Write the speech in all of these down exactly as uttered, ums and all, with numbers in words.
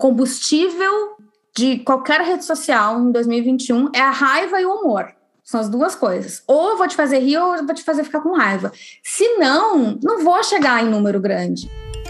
combustível de qualquer rede social em dois mil e vinte e um é a raiva e o humor. São as duas coisas. Ou eu vou te fazer rir ou eu vou te fazer ficar com raiva. Se não, não vou chegar em número grande.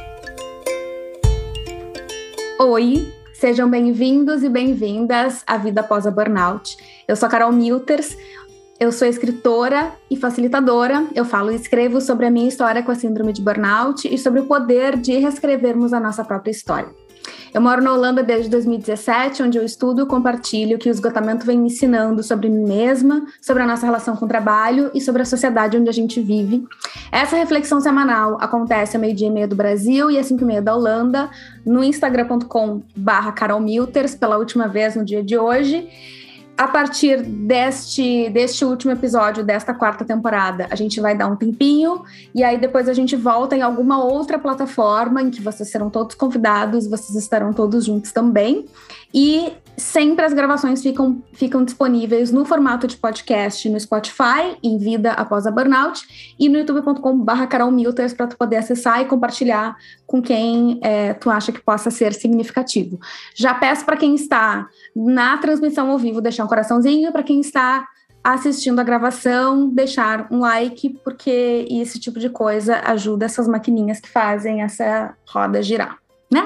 Oi, sejam bem-vindos e bem-vindas à Vida Após a Burnout. Eu sou a Carol Milters, eu sou escritora e facilitadora. Eu falo e escrevo sobre a minha história com a síndrome de burnout e sobre o poder de reescrevermos a nossa própria história. Eu moro na Holanda desde dois mil e dezessete, onde eu estudo e compartilho que o esgotamento vem me ensinando sobre mim mesma, sobre a nossa relação com o trabalho e sobre a sociedade onde a gente vive. Essa reflexão semanal acontece ao meio-dia e meia do Brasil e às cinco e meia da Holanda, no instagram ponto com barra Carol Milters, pela última vez no dia de hoje. A partir deste, deste último episódio, desta quarta temporada, a gente vai dar um tempinho e aí depois a gente volta em alguma outra plataforma em que vocês serão todos convidados, vocês estarão todos juntos também. E sempre as gravações ficam, ficam disponíveis no formato de podcast no Spotify, em Vida Após a Burnout, e no youtube ponto com barra Carol Milters para tu poder acessar e compartilhar com quem é, tu acha que possa ser significativo. Já peço para quem está na transmissão ao vivo deixar um coraçãozinho, para quem está assistindo a gravação deixar um like, porque esse tipo de coisa ajuda essas maquininhas que fazem essa roda girar, né?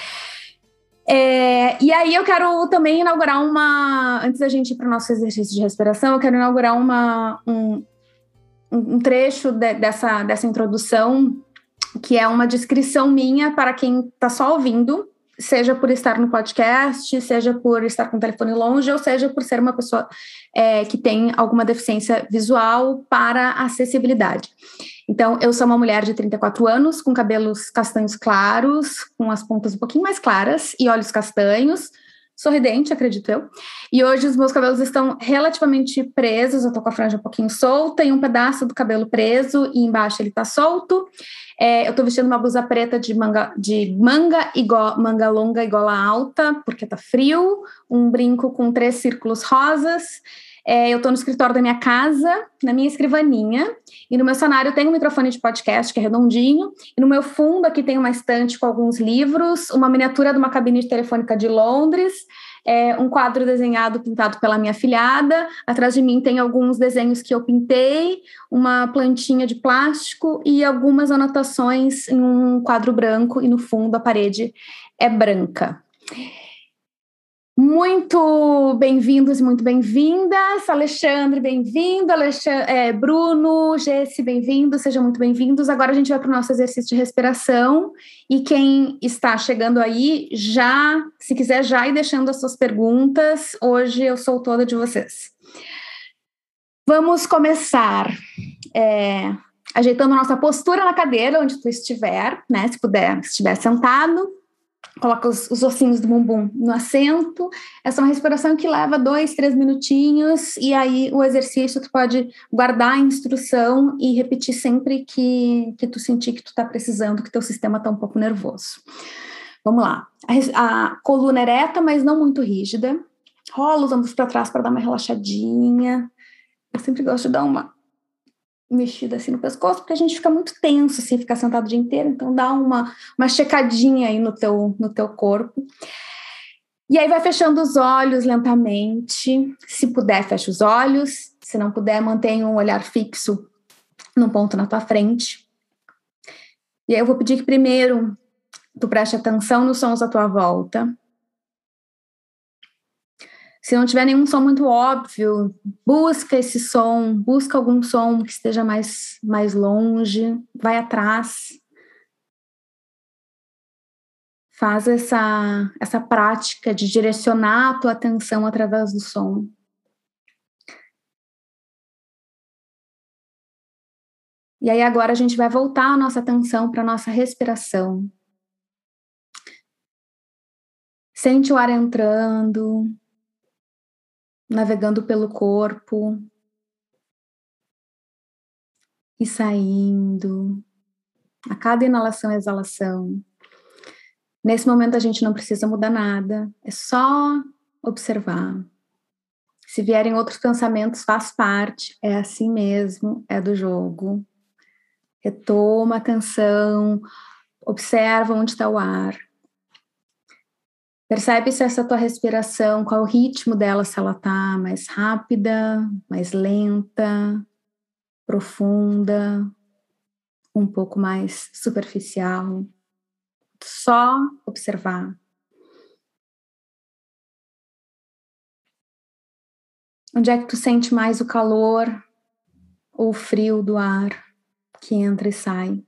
É, e aí eu quero também inaugurar uma, antes da gente ir para o nosso exercício de respiração, eu quero inaugurar uma, um, um trecho de, dessa, dessa introdução, que é uma descrição minha para quem está só ouvindo, seja por estar no podcast, seja por estar com o telefone longe, ou seja por ser uma pessoa é, que tem alguma deficiência visual para acessibilidade. Então, eu sou uma mulher de trinta e quatro anos, com cabelos castanhos claros, com as pontas um pouquinho mais claras e olhos castanhos, sorridente, acredito eu. E hoje os meus cabelos estão relativamente presos, eu tô com a franja um pouquinho solta e um pedaço do cabelo preso e embaixo ele tá solto. É, eu tô vestindo uma blusa preta de manga, de manga, igual, manga longa e gola alta, porque tá frio, um brinco com três círculos rosas. É, eu tô no escritório da minha casa, na minha escrivaninha, e no meu cenário tem um microfone de podcast que é redondinho, e no meu fundo aqui tem uma estante com alguns livros, uma miniatura de uma cabine de telefônica de Londres, é, um quadro desenhado, pintado pela minha afilhada, atrás de mim tem alguns desenhos que eu pintei, uma plantinha de plástico e algumas anotações em um quadro branco, e no fundo a parede é branca. Muito bem-vindos e muito bem-vindas. Alexandre, bem-vindo. Alexandre, é, Bruno, Jesse, bem-vindos. Sejam muito bem-vindos. Agora a gente vai para o nosso exercício de respiração. E quem está chegando aí, já, se quiser já ir deixando as suas perguntas, hoje eu sou toda de vocês. Vamos começar é, ajeitando a nossa postura na cadeira, onde tu estiver, né? Se puder, se estiver sentado. Coloca os, os ossinhos do bumbum no assento. Essa é uma respiração que leva dois, três minutinhos, e aí o exercício tu pode guardar a instrução e repetir sempre que, que tu sentir que tu tá precisando, que teu sistema tá um pouco nervoso. Vamos lá. A, a coluna ereta, mas não muito rígida. Rola os ombros para trás para dar uma relaxadinha. Eu sempre gosto de dar uma mexida assim no pescoço, porque a gente fica muito tenso assim, ficar sentado o dia inteiro, então dá uma, uma checadinha aí no teu, no teu corpo. E aí vai fechando os olhos lentamente, se puder fecha os olhos, se não puder mantenha um olhar fixo num ponto na tua frente. E aí eu vou pedir que primeiro tu preste atenção nos sons à tua volta. Se não tiver nenhum som muito óbvio, busca esse som, busca algum som que esteja mais, mais longe, vai atrás. Faz essa, essa prática de direcionar a tua atenção através do som. E aí agora a gente vai voltar a nossa atenção para a nossa respiração. Sente o ar entrando, navegando pelo corpo e saindo a cada inalação e exalação. Nesse momento a gente não precisa mudar nada, é só observar. Se vierem outros pensamentos, faz parte, é assim mesmo, é do jogo. Retoma a atenção, observa onde está o ar. Percebe se essa tua respiração, qual é o ritmo dela, se ela tá mais rápida, mais lenta, profunda, um pouco mais superficial. Só observar. Onde é que tu sente mais o calor ou o frio do ar que entra e sai?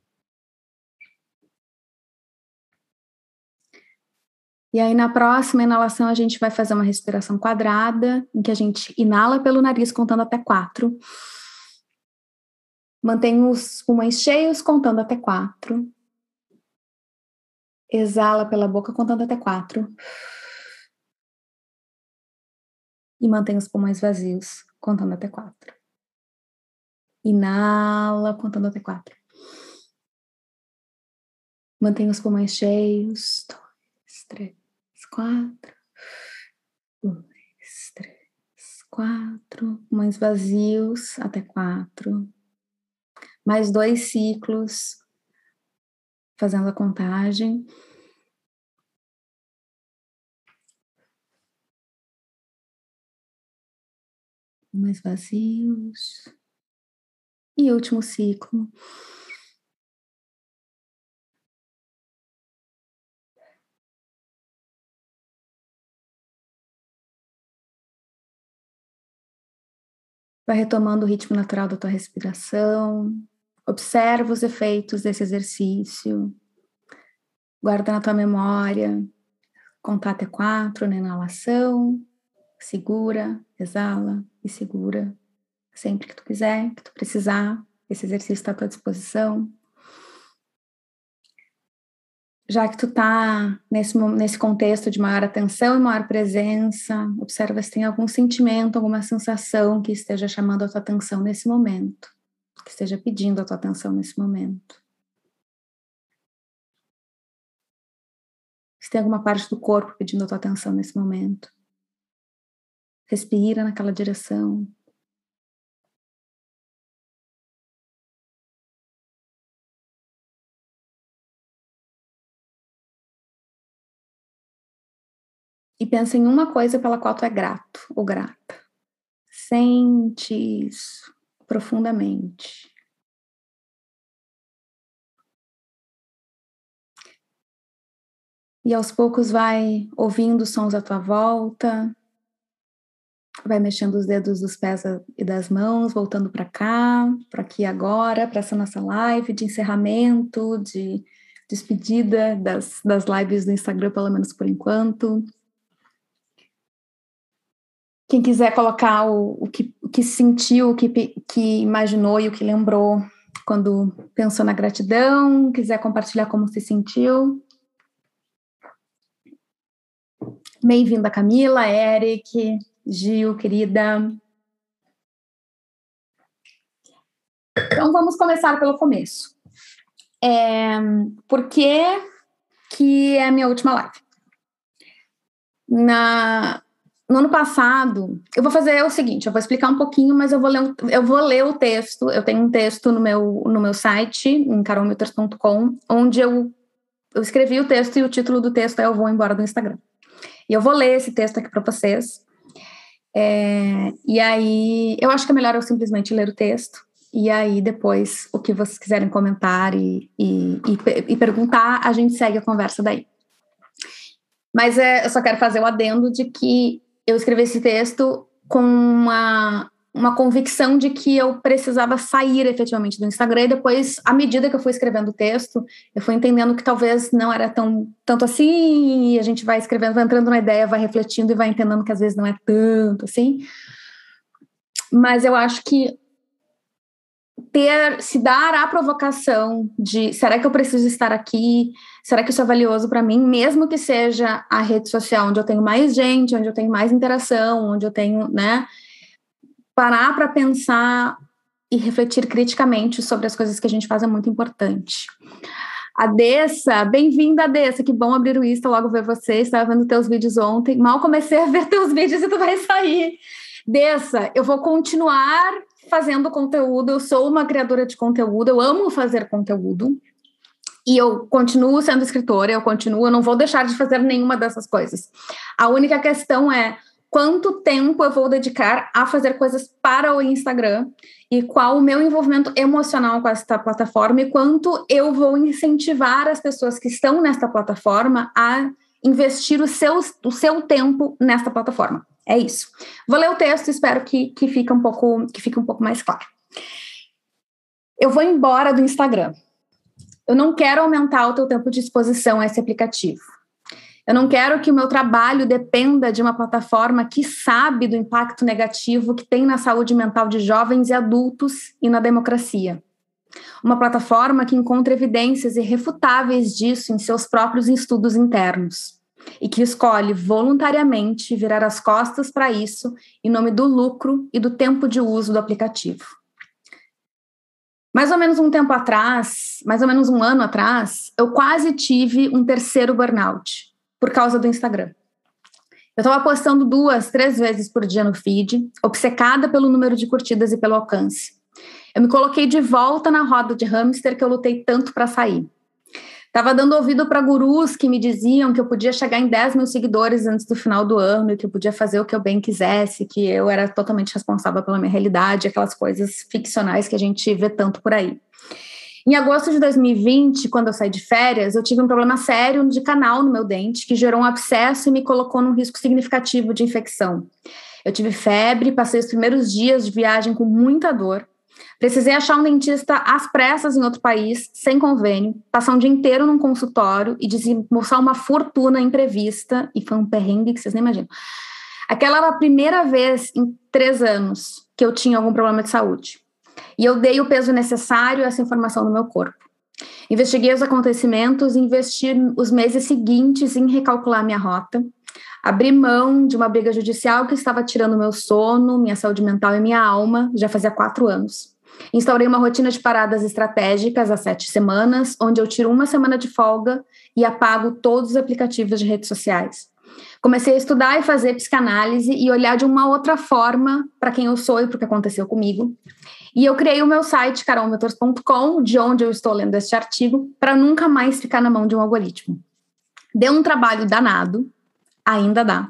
E aí, na próxima inalação, a gente vai fazer uma respiração quadrada, em que a gente inala pelo nariz, contando até quatro. Mantém os pulmões cheios, contando até quatro. Exala pela boca, contando até quatro. E mantém os pulmões vazios, contando até quatro. Inala, contando até quatro. Mantém os pulmões cheios. Dois, três, quatro. Dois, três, quatro. Pulmões vazios, até quatro. Mais dois ciclos, fazendo a contagem. Mais vazios. E último ciclo. Vai retomando o ritmo natural da tua respiração. Observa os efeitos desse exercício. Guarda na tua memória. Contar até quatro na inalação. Segura, exala e segura. Sempre que tu quiser, que tu precisar. Esse exercício está à tua disposição. Já que tu tá nesse, nesse contexto de maior atenção e maior presença, observa se tem algum sentimento, alguma sensação que esteja chamando a tua atenção nesse momento, que esteja pedindo a tua atenção nesse momento. Se tem alguma parte do corpo pedindo a tua atenção nesse momento. Respira naquela direção. E pensa em uma coisa pela qual tu é grato ou grata. Sente isso profundamente. E aos poucos vai ouvindo os sons à tua volta. Vai mexendo os dedos dos pés e das mãos, voltando para cá, para aqui agora, para essa nossa live de encerramento, de despedida das, das lives do Instagram, pelo menos por enquanto. Quem quiser colocar o, o, que, o que sentiu, o que, que imaginou e o que lembrou quando pensou na gratidão, quiser compartilhar como se sentiu. Bem-vinda, Camila, Eric, Gil, querida. Então, vamos começar pelo começo. É, por que que é a minha última live? Na... No ano passado, eu vou fazer o seguinte, eu vou explicar um pouquinho, mas eu vou ler, eu vou ler o texto, eu tenho um texto no meu, no meu site, em carol milters ponto com, onde eu, eu escrevi o texto e o título do texto é Eu Vou Embora do Instagram. E eu vou ler esse texto aqui para vocês. É, e aí, eu acho que é melhor eu simplesmente ler o texto, e aí depois, o que vocês quiserem comentar e, e, e, e perguntar, a gente segue a conversa daí. Mas é, eu só quero fazer o adendo de que eu escrevi esse texto com uma, uma convicção de que eu precisava sair efetivamente do Instagram, e depois, à medida que eu fui escrevendo o texto, eu fui entendendo que talvez não era tão, tanto assim, e a gente vai escrevendo, vai entrando na ideia, vai refletindo e vai entendendo que às vezes não é tanto assim. Mas eu acho que ter, se dar a provocação de será que eu preciso estar aqui? Será que isso é valioso para mim? Mesmo que seja a rede social onde eu tenho mais gente, onde eu tenho mais interação, onde eu tenho, né? Parar para pensar e refletir criticamente sobre as coisas que a gente faz é muito importante. A Dessa, bem-vinda, Dessa, que bom abrir o Insta, logo ver você, estava vendo teus vídeos ontem, mal comecei a ver teus vídeos e tu vai sair. Dessa, eu vou continuar fazendo conteúdo, eu sou uma criadora de conteúdo, eu amo fazer conteúdo, E eu continuo sendo escritora, eu continuo, eu não vou deixar de fazer nenhuma dessas coisas. A única questão é quanto tempo eu vou dedicar a fazer coisas para o Instagram e qual o meu envolvimento emocional com esta plataforma e quanto eu vou incentivar as pessoas que estão nesta plataforma a investir o seu, o seu tempo nesta plataforma. É isso. Vou ler o texto, espero que, que, fique um pouco, que fique um pouco mais claro. Eu vou embora do Instagram. Eu não quero aumentar o teu tempo de exposição a esse aplicativo. Eu não quero que o meu trabalho dependa de uma plataforma que sabe do impacto negativo que tem na saúde mental de jovens e adultos e na democracia. Uma plataforma que encontra evidências irrefutáveis disso em seus próprios estudos internos e que escolhe voluntariamente virar as costas para isso em nome do lucro e do tempo de uso do aplicativo. Mais ou menos um tempo atrás, mais ou menos um ano atrás, eu quase tive um terceiro burnout por causa do Instagram. Eu estava postando duas, três vezes por dia no feed, obcecada pelo número de curtidas e pelo alcance. Eu me coloquei de volta na roda de hamster que eu lutei tanto para sair. Estava dando ouvido para gurus que me diziam que eu podia chegar em dez mil seguidores antes do final do ano e que eu podia fazer o que eu bem quisesse, que eu era totalmente responsável pela minha realidade, aquelas coisas ficcionais que a gente vê tanto por aí. Em agosto de dois mil e vinte, quando eu saí de férias, eu tive um problema sério de canal no meu dente, que gerou um abscesso e me colocou num risco significativo de infecção. Eu tive febre, passei os primeiros dias de viagem com muita dor. Precisei achar um dentista às pressas em outro país, sem convênio, passar um dia inteiro num consultório e desembolsar uma fortuna imprevista, e foi um perrengue que vocês nem imaginam. Aquela era a primeira vez em três anos que eu tinha algum problema de saúde. E eu dei o peso necessário a essa informação no meu corpo. Investiguei os acontecimentos e investi os meses seguintes em recalcular minha rota, abri mão de uma briga judicial que estava tirando meu sono, minha saúde mental e minha alma, já fazia quatro anos. Instaurei uma rotina de paradas estratégicas há sete semanas, onde eu tiro uma semana de folga e apago todos os aplicativos de redes sociais. Comecei a estudar e fazer psicanálise e olhar de uma outra forma para quem eu sou e para o que aconteceu comigo. E eu criei o meu site, carol motors ponto com, de onde eu estou lendo este artigo, para nunca mais ficar na mão de um algoritmo. Deu um trabalho danado, ainda dá.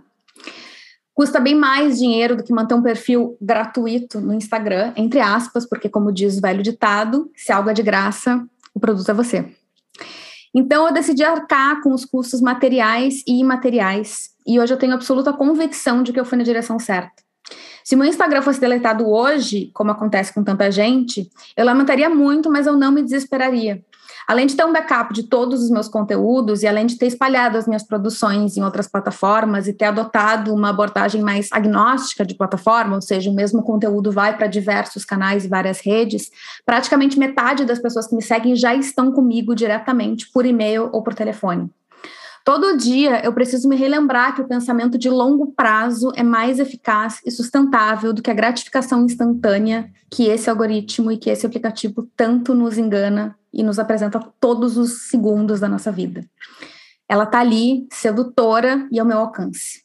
Custa bem mais dinheiro do que manter um perfil gratuito no Instagram, entre aspas, porque, como diz o velho ditado, se algo é de graça, o produto é você. Então, eu decidi arcar com os custos materiais e imateriais, e hoje eu tenho absoluta convicção de que eu fui na direção certa. Se o meu Instagram fosse deletado hoje, como acontece com tanta gente, eu lamentaria muito, mas eu não me desesperaria. Além de ter um backup de todos os meus conteúdos e além de ter espalhado as minhas produções em outras plataformas e ter adotado uma abordagem mais agnóstica de plataforma, ou seja, o mesmo conteúdo vai para diversos canais e várias redes, praticamente metade das pessoas que me seguem já estão comigo diretamente por e-mail ou por telefone. Todo dia eu preciso me relembrar que o pensamento de longo prazo é mais eficaz e sustentável do que a gratificação instantânea que esse algoritmo e que esse aplicativo tanto nos engana e nos apresenta todos os segundos da nossa vida. Ela está ali, sedutora e ao meu alcance.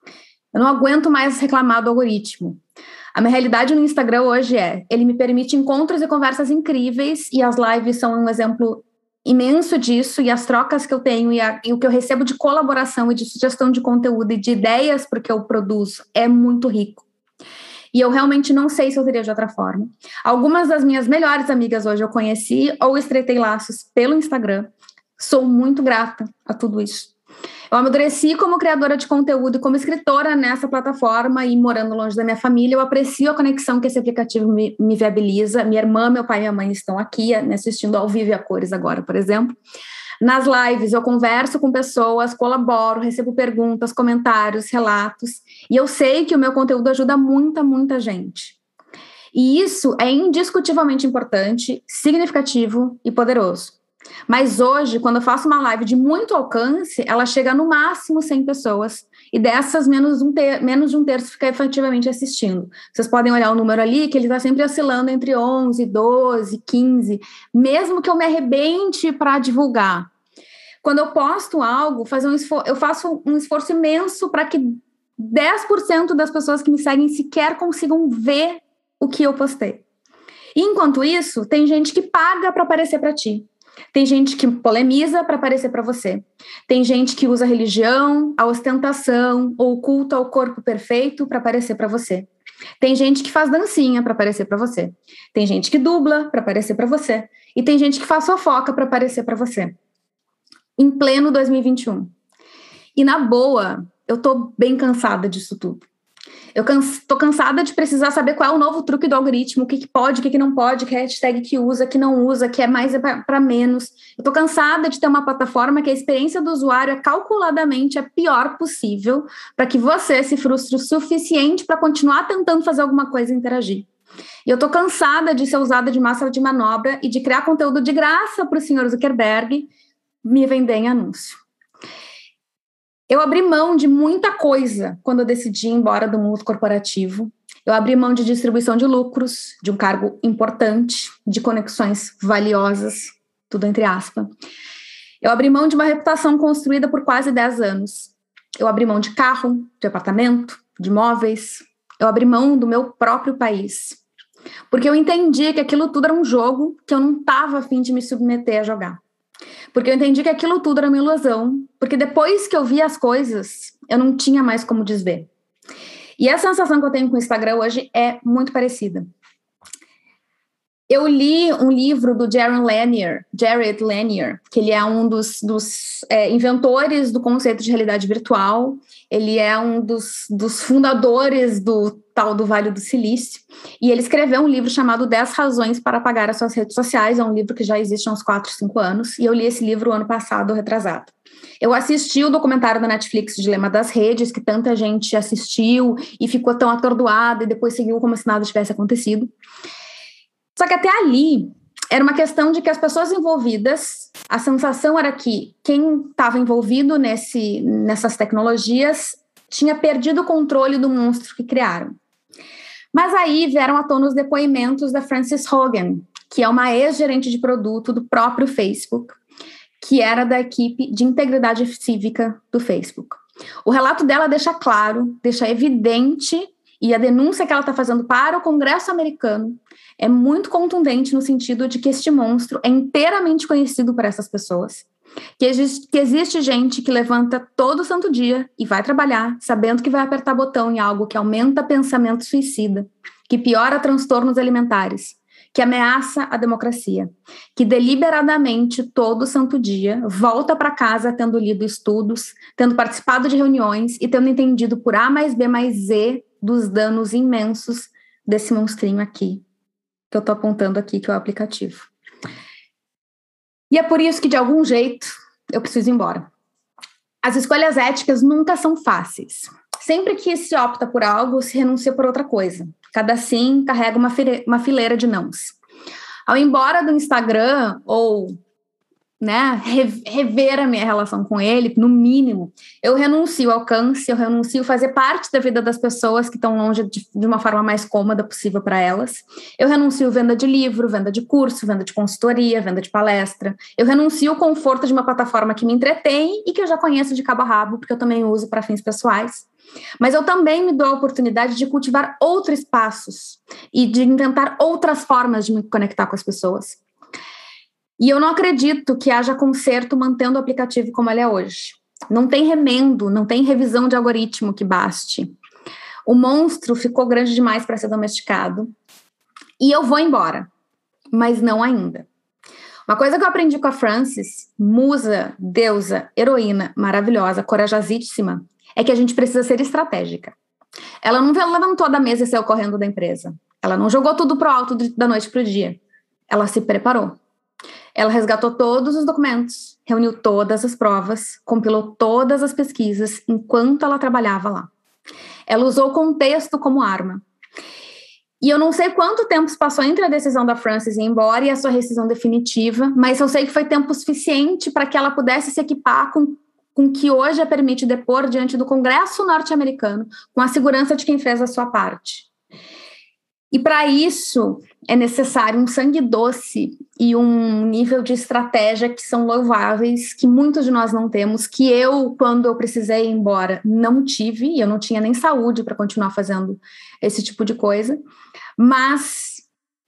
Eu não aguento mais reclamar do algoritmo. A minha realidade no Instagram hoje é, ele me permite encontros e conversas incríveis e as lives são um exemplo imenso disso, e as trocas que eu tenho e, a, e o que eu recebo de colaboração e de sugestão de conteúdo e de ideias porque eu produzo é muito rico. E eu realmente não sei se eu teria de outra forma. Algumas das minhas melhores amigas hoje eu conheci ou estreitei laços pelo Instagram. Sou muito grata a tudo isso. Eu amadureci como criadora de conteúdo e como escritora nessa plataforma e morando longe da minha família, eu aprecio a conexão que esse aplicativo me, me viabiliza. Minha irmã, meu pai e minha mãe estão aqui me assistindo ao vivo e a cores agora, por exemplo. Nas lives eu converso com pessoas, colaboro, recebo perguntas, comentários, relatos, e eu sei que o meu conteúdo ajuda muita, muita gente. E isso é indiscutivelmente importante, significativo e poderoso. Mas hoje, quando eu faço uma live de muito alcance, ela chega no máximo cem pessoas, e dessas, menos, um ter, menos de um terço fica efetivamente assistindo. Vocês podem olhar o número ali, que ele está sempre oscilando entre onze, doze, quinze, mesmo que eu me arrebente para divulgar. Quando eu posto algo, fazer um esfor- eu faço um esforço imenso para que dez por cento das pessoas que me seguem sequer consigam ver o que eu postei. E, enquanto isso, tem gente que paga para aparecer para ti. Tem gente que polemiza para aparecer para você. Tem gente que usa a religião, a ostentação ou o culto ao corpo perfeito para aparecer para você. Tem gente que faz dancinha para aparecer para você. Tem gente que dubla para aparecer para você. E tem gente que faz fofoca para aparecer para você. Em pleno dois mil e vinte e um. E na boa, eu tô bem cansada disso tudo. Eu canso, tô cansada de precisar saber qual é o novo truque do algoritmo, o que, que pode, o que, que não pode, que hashtag que usa, que não usa, que é mais para menos. Eu tô cansada de ter uma plataforma que a experiência do usuário é calculadamente a pior possível para que você se frustre o suficiente para continuar tentando fazer alguma coisa e interagir. E eu tô cansada de ser usada de massa de manobra e de criar conteúdo de graça para o senhor Zuckerberg me vender em anúncio. Eu abri mão de muita coisa quando eu decidi ir embora do mundo corporativo. Eu abri mão de distribuição de lucros, de um cargo importante, de conexões valiosas, tudo entre aspas. Eu abri mão de uma reputação construída por quase dez anos. Eu abri mão de carro, de apartamento, de imóveis. Eu abri mão do meu próprio país. Porque eu entendi que aquilo tudo era um jogo que eu não estava a fim de me submeter a jogar. Porque eu entendi que aquilo tudo era uma ilusão, porque depois que eu vi as coisas, eu não tinha mais como desver. E a sensação que eu tenho com o Instagram hoje é muito parecida. Eu li um livro do Jared Lanier, Jared Lanier, que ele é um dos, dos é, inventores do conceito de realidade virtual, ele é um dos, dos fundadores do tal do Vale do Silício, e ele escreveu um livro chamado dez razões para apagar as suas redes sociais, é um livro que já existe há uns quatro, cinco anos, e eu li esse livro ano passado, retrasado. Eu assisti o documentário da Netflix, Dilema das Redes, que tanta gente assistiu e ficou tão atordoada e depois seguiu como se nada tivesse acontecido. Só que até ali, era uma questão de que as pessoas envolvidas, a sensação era que quem estava envolvido nesse, nessas tecnologias tinha perdido o controle do monstro que criaram. Mas aí vieram à tona os depoimentos da Frances Hogan, que é uma ex-gerente de produto do próprio Facebook, que era da equipe de integridade cívica do Facebook. O relato dela deixa claro, deixa evidente, e a denúncia que ela está fazendo para o Congresso americano é muito contundente no sentido de que este monstro é inteiramente conhecido por essas pessoas, que existe, que existe gente que levanta todo santo dia e vai trabalhar sabendo que vai apertar botão em algo que aumenta pensamento suicida, que piora transtornos alimentares, que ameaça a democracia, que deliberadamente todo santo dia volta para casa tendo lido estudos, tendo participado de reuniões e tendo entendido por A mais B mais Z dos danos imensos desse monstrinho aqui, que eu estou apontando aqui, que é o aplicativo. E é por isso que, de algum jeito, eu preciso ir embora. As escolhas éticas nunca são fáceis. Sempre que se opta por algo, se renuncia por outra coisa. Cada sim carrega uma, fire- uma fileira de nãos. Ao ir embora do Instagram, ou né, re- rever a minha relação com ele, no mínimo, eu renuncio ao alcance, eu renuncio fazer parte da vida das pessoas que estão longe de, de uma forma mais cômoda possível para elas. Eu renuncio venda de livro, venda de curso, venda de consultoria, venda de palestra. Eu renuncio o conforto de uma plataforma que me entretém e que eu já conheço de cabo a rabo, porque eu também uso para fins pessoais. Mas eu também me dou a oportunidade de cultivar outros espaços e de inventar outras formas de me conectar com as pessoas. E eu não acredito que haja conserto mantendo o aplicativo como ele é hoje. Não tem remendo, não tem revisão de algoritmo que baste. O monstro ficou grande demais para ser domesticado. E eu vou embora, mas não ainda. Uma coisa que eu aprendi com a Frances, musa, deusa, heroína, maravilhosa, corajosíssima, é que a gente precisa ser estratégica. Ela não levantou da mesa e saiu correndo da empresa. Ela não jogou tudo pro alto da noite pro dia. Ela se preparou. Ela resgatou todos os documentos, reuniu todas as provas, compilou todas as pesquisas enquanto ela trabalhava lá. Ela usou o contexto como arma. E eu não sei quanto tempo se passou entre a decisão da Frances ir embora e a sua rescisão definitiva, mas eu sei que foi tempo suficiente para que ela pudesse se equipar com com que hoje a permite depor diante do Congresso norte-americano, com a segurança de quem fez a sua parte. E para isso é necessário um sangue doce e um nível de estratégia que são louváveis, que muitos de nós não temos, que eu, quando eu precisei ir embora, não tive, e eu não tinha nem saúde para continuar fazendo esse tipo de coisa, mas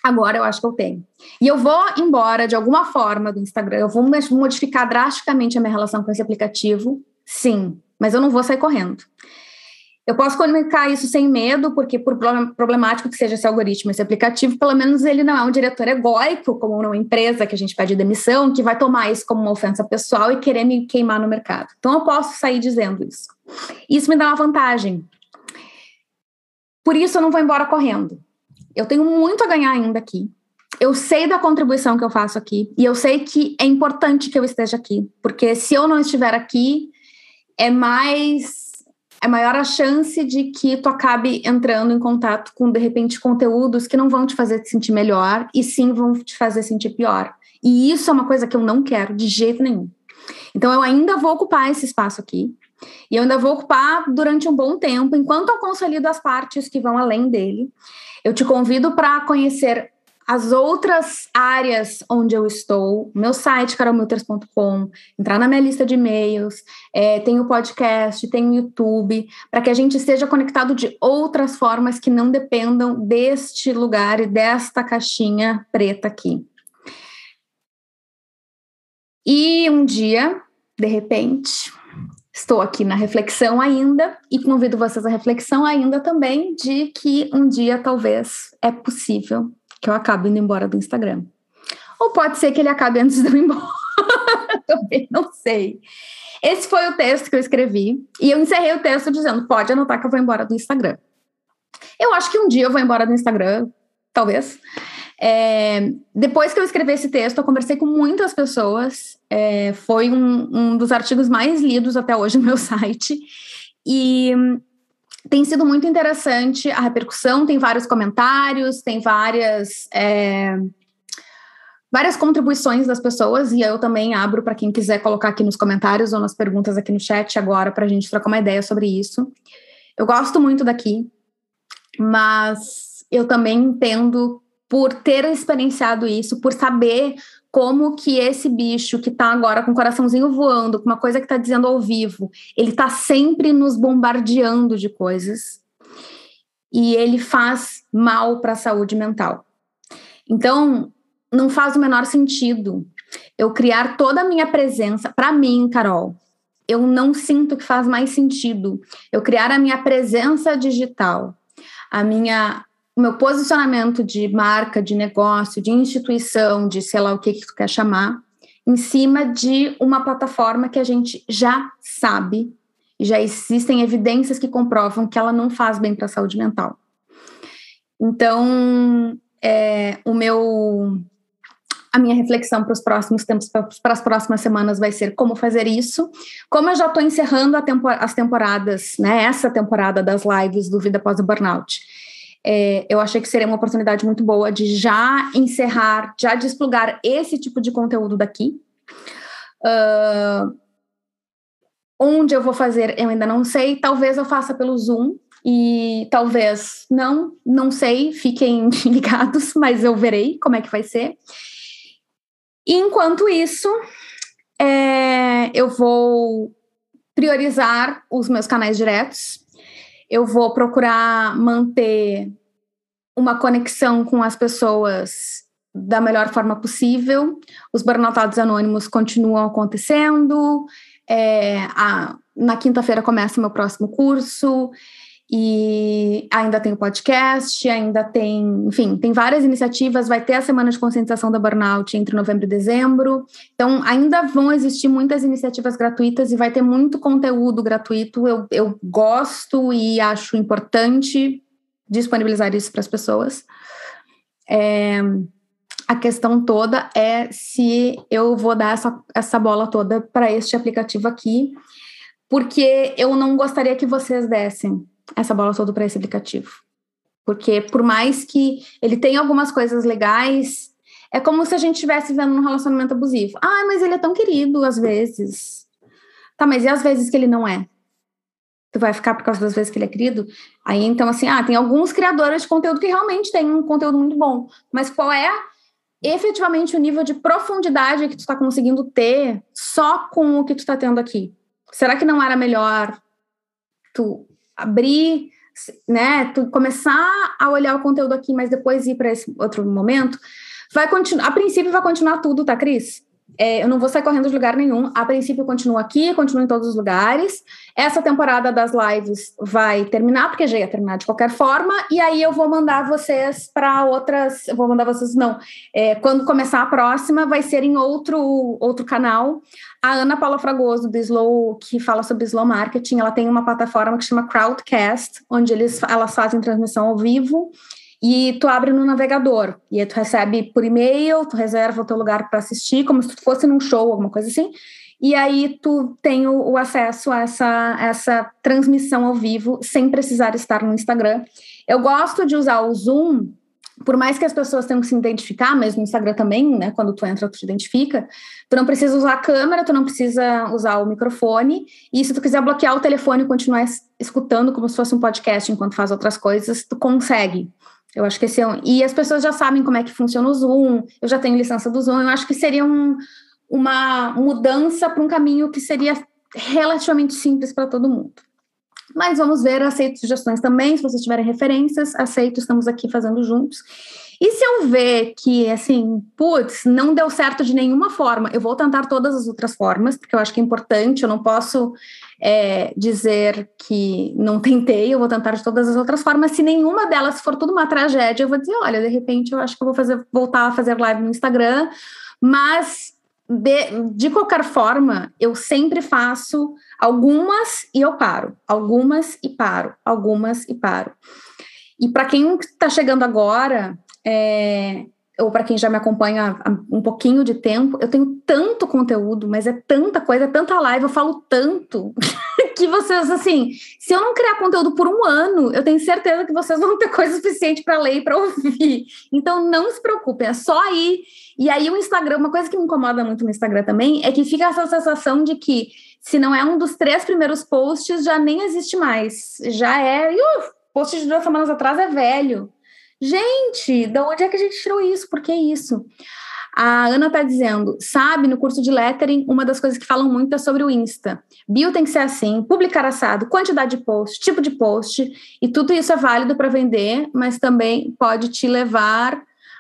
Agora eu acho que eu tenho. E eu vou embora de alguma forma do Instagram, eu vou modificar drasticamente a minha relação com esse aplicativo, sim, mas eu não vou sair correndo. Eu posso comunicar isso sem medo, porque por problemático que seja esse algoritmo, esse aplicativo, pelo menos ele não é um diretor egóico, como numa empresa que a gente pede demissão, que vai tomar isso como uma ofensa pessoal e querer me queimar no mercado. Então eu posso sair dizendo isso. Isso me dá uma vantagem. Por isso eu não vou embora correndo. Eu tenho muito a ganhar ainda aqui. Eu sei da contribuição que eu faço aqui, e eu sei que é importante que eu esteja aqui, porque se eu não estiver aqui, é mais... é maior a chance de que tu acabe entrando em contato com, de repente, conteúdos que não vão te fazer te sentir melhor e sim vão te fazer sentir pior. E isso é uma coisa que eu não quero de jeito nenhum. Então, eu ainda vou ocupar esse espaço aqui e eu ainda vou ocupar durante um bom tempo, enquanto eu consolido as partes que vão além dele. Eu te convido para conhecer as outras áreas onde eu estou, meu site, carol milters ponto com, entrar na minha lista de e-mails, é, tem o podcast, tem o YouTube, para que a gente esteja conectado de outras formas que não dependam deste lugar e desta caixinha preta aqui. E um dia, de repente, estou aqui na reflexão ainda e convido vocês à reflexão ainda também de que um dia talvez é possível que eu acabe indo embora do Instagram. Ou pode ser que ele acabe antes de eu ir embora. Também não sei. Esse foi o texto que eu escrevi. E eu encerrei o texto dizendo, pode anotar que eu vou embora do Instagram. Eu acho que um dia eu vou embora do Instagram, talvez. É, depois que eu escrevi esse texto, eu conversei com muitas pessoas. É, foi um, um dos artigos mais lidos até hoje no meu site. E... tem sido muito interessante a repercussão, tem vários comentários, tem várias, é, várias contribuições das pessoas, e eu também abro para quem quiser colocar aqui nos comentários ou nas perguntas aqui no chat agora, para a gente trocar uma ideia sobre isso. Eu gosto muito daqui, mas eu também entendo, por ter experienciado isso, por saber como que esse bicho que tá agora com o coraçãozinho voando, com uma coisa que tá dizendo ao vivo, ele tá sempre nos bombardeando de coisas e ele faz mal para a saúde mental. Então, não faz o menor sentido eu criar toda a minha presença, para mim, Carol, eu não sinto que faz mais sentido eu criar a minha presença digital, a minha... o meu posicionamento de marca, de negócio, de instituição, de sei lá o que que tu quer chamar, em cima de uma plataforma que a gente já sabe, já existem evidências que comprovam que ela não faz bem para a saúde mental. Então, é, o meu, a minha reflexão para os próximos tempos, para as próximas semanas vai ser como fazer isso. Como eu já estou encerrando a tempo, as temporadas, né, essa temporada das lives do Vida Após o Burnout, É, eu achei que seria uma oportunidade muito boa de já encerrar, já desplugar esse tipo de conteúdo daqui. Uh, onde eu vou fazer, eu ainda não sei. Talvez eu faça pelo Zoom e talvez não, não sei. Fiquem ligados, mas eu verei como é que vai ser. E enquanto isso, é, eu vou priorizar os meus canais diretos. Eu vou procurar manter uma conexão com as pessoas da melhor forma possível. Os burnoutados anônimos continuam acontecendo. É, a, na quinta-feira começa o meu próximo curso. E ainda tem o podcast, ainda tem... enfim, tem várias iniciativas. Vai ter a Semana de Conscientização da Burnout entre novembro e dezembro. Então, ainda vão existir muitas iniciativas gratuitas e vai ter muito conteúdo gratuito. Eu, eu gosto e acho importante disponibilizar isso para as pessoas. É, a questão toda é se eu vou dar essa, essa bola toda para este aplicativo aqui, porque eu não gostaria que vocês dessem essa bola toda para esse aplicativo. Porque por mais que ele tenha algumas coisas legais, é como se a gente estivesse vivendo um relacionamento abusivo. Ah, mas ele é tão querido às vezes. Tá, mas e às vezes que ele não é? Tu vai ficar por causa das vezes que ele é querido? Aí, então, assim, ah, tem alguns criadores de conteúdo que realmente têm um conteúdo muito bom. Mas qual é efetivamente o nível de profundidade que tu tá conseguindo ter só com o que tu tá tendo aqui? Será que não era melhor tu abrir, né, tu começar a olhar o conteúdo aqui, mas depois ir para esse outro momento, vai continuar, a princípio vai continuar tudo, tá, Cris? É, eu não vou sair correndo de lugar nenhum. A princípio, eu continuo aqui, continuo em todos os lugares. Essa temporada das lives vai terminar, porque já ia terminar de qualquer forma. E aí eu vou mandar vocês para outras... Eu vou mandar vocês, não. É, quando começar a próxima, vai ser em outro, outro canal. A Ana Paula Fragoso, do Slow, que fala sobre Slow Marketing, ela tem uma plataforma que chama Crowdcast, onde eles, elas fazem transmissão ao vivo. E tu abre no navegador, e aí tu recebe por e-mail, tu reserva o teu lugar para assistir, como se tu fosse num show, alguma coisa assim, e aí tu tem o, o acesso a essa, essa transmissão ao vivo, sem precisar estar no Instagram. Eu gosto de usar o Zoom, por mais que as pessoas tenham que se identificar, mas no Instagram também, né, quando tu entra, tu te identifica, tu não precisa usar a câmera, tu não precisa usar o microfone, e se tu quiser bloquear o telefone e continuar escutando como se fosse um podcast enquanto faz outras coisas, tu consegue. Eu acho que esse é um... E as pessoas já sabem como é que funciona o Zoom, eu já tenho licença do Zoom, eu acho que seria um, uma mudança para um caminho que seria relativamente simples para todo mundo. Mas vamos ver, aceito sugestões também, se vocês tiverem referências, aceito, estamos aqui fazendo juntos. E se eu ver que, assim, putz, não deu certo de nenhuma forma, eu vou tentar todas as outras formas, porque eu acho que é importante, eu não posso é, dizer que não tentei, eu vou tentar de todas as outras formas. Se nenhuma delas for tudo uma tragédia, eu vou dizer, olha, de repente eu acho que eu vou fazer, voltar a fazer live no Instagram, mas de, de qualquer forma, eu sempre faço algumas e eu paro, algumas e paro, algumas e paro. E para quem está chegando agora... É, ou para quem já me acompanha há um pouquinho de tempo, eu tenho tanto conteúdo, mas é tanta coisa, é tanta live, eu falo tanto, que vocês, assim, se eu não criar conteúdo por um ano, eu tenho certeza que vocês vão ter coisa suficiente para ler e para ouvir. Então, não se preocupem, é só ir. E aí, o Instagram, uma coisa que me incomoda muito no Instagram também, é que fica essa sensação de que, se não é um dos três primeiros posts, já nem existe mais. Já é, e o post de duas semanas atrás é velho. Gente, de onde é que a gente tirou isso? Por que isso? A Ana tá dizendo, sabe, no curso de lettering, uma das coisas que falam muito é sobre o Insta. Bio tem que ser assim, publicar assado, quantidade de post, tipo de post, e tudo isso é válido para vender, mas também pode te levar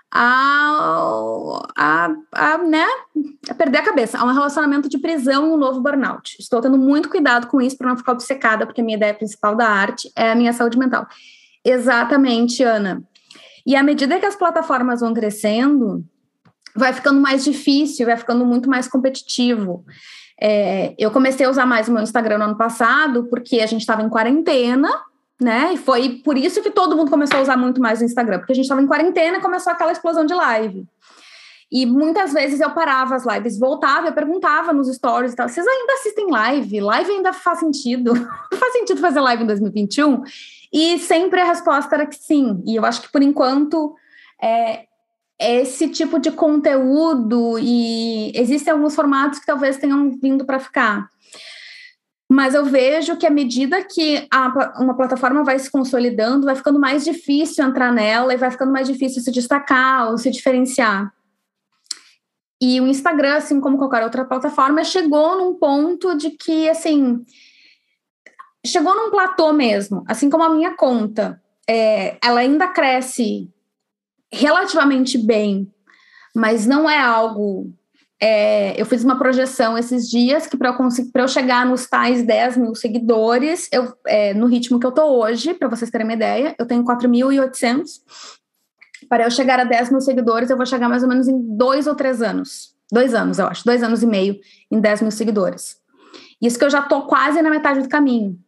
a, a, a, né, a perder a cabeça, a um relacionamento de prisão e um novo burnout. Estou tendo muito cuidado com isso para não ficar obcecada, porque a minha ideia principal da arte é a minha saúde mental. Exatamente, Ana. E à medida que as plataformas vão crescendo, vai ficando mais difícil, vai ficando muito mais competitivo. É, eu comecei a usar mais o meu Instagram no ano passado, porque a gente estava em quarentena, né? E foi por isso que todo mundo começou a usar muito mais o Instagram, porque a gente estava em quarentena e começou aquela explosão de live. E muitas vezes eu parava as lives, voltava, eu perguntava nos stories e tal, vocês ainda assistem live? Live ainda faz sentido? Não faz sentido fazer live em dois mil e vinte e um? E sempre a resposta era que sim. E eu acho que, por enquanto, é, esse tipo de conteúdo, e existem alguns formatos que talvez tenham vindo para ficar. Mas eu vejo que à medida que a, uma plataforma vai se consolidando, vai ficando mais difícil entrar nela e vai ficando mais difícil se destacar ou se diferenciar. E o Instagram, assim como qualquer outra plataforma, chegou num ponto de que, assim... chegou num platô mesmo, assim como a minha conta. É, ela ainda cresce relativamente bem, mas não é algo... É, eu fiz uma projeção esses dias que para eu, para eu chegar nos tais dez mil seguidores, eu, é, no ritmo que eu estou hoje, para vocês terem uma ideia, eu tenho quatro mil e oitocentos. Para eu chegar a dez mil seguidores, eu vou chegar mais ou menos em dois ou três anos. Dois anos, eu acho. Dois anos e meio em dez mil seguidores. Isso que eu já estou quase na metade do caminho.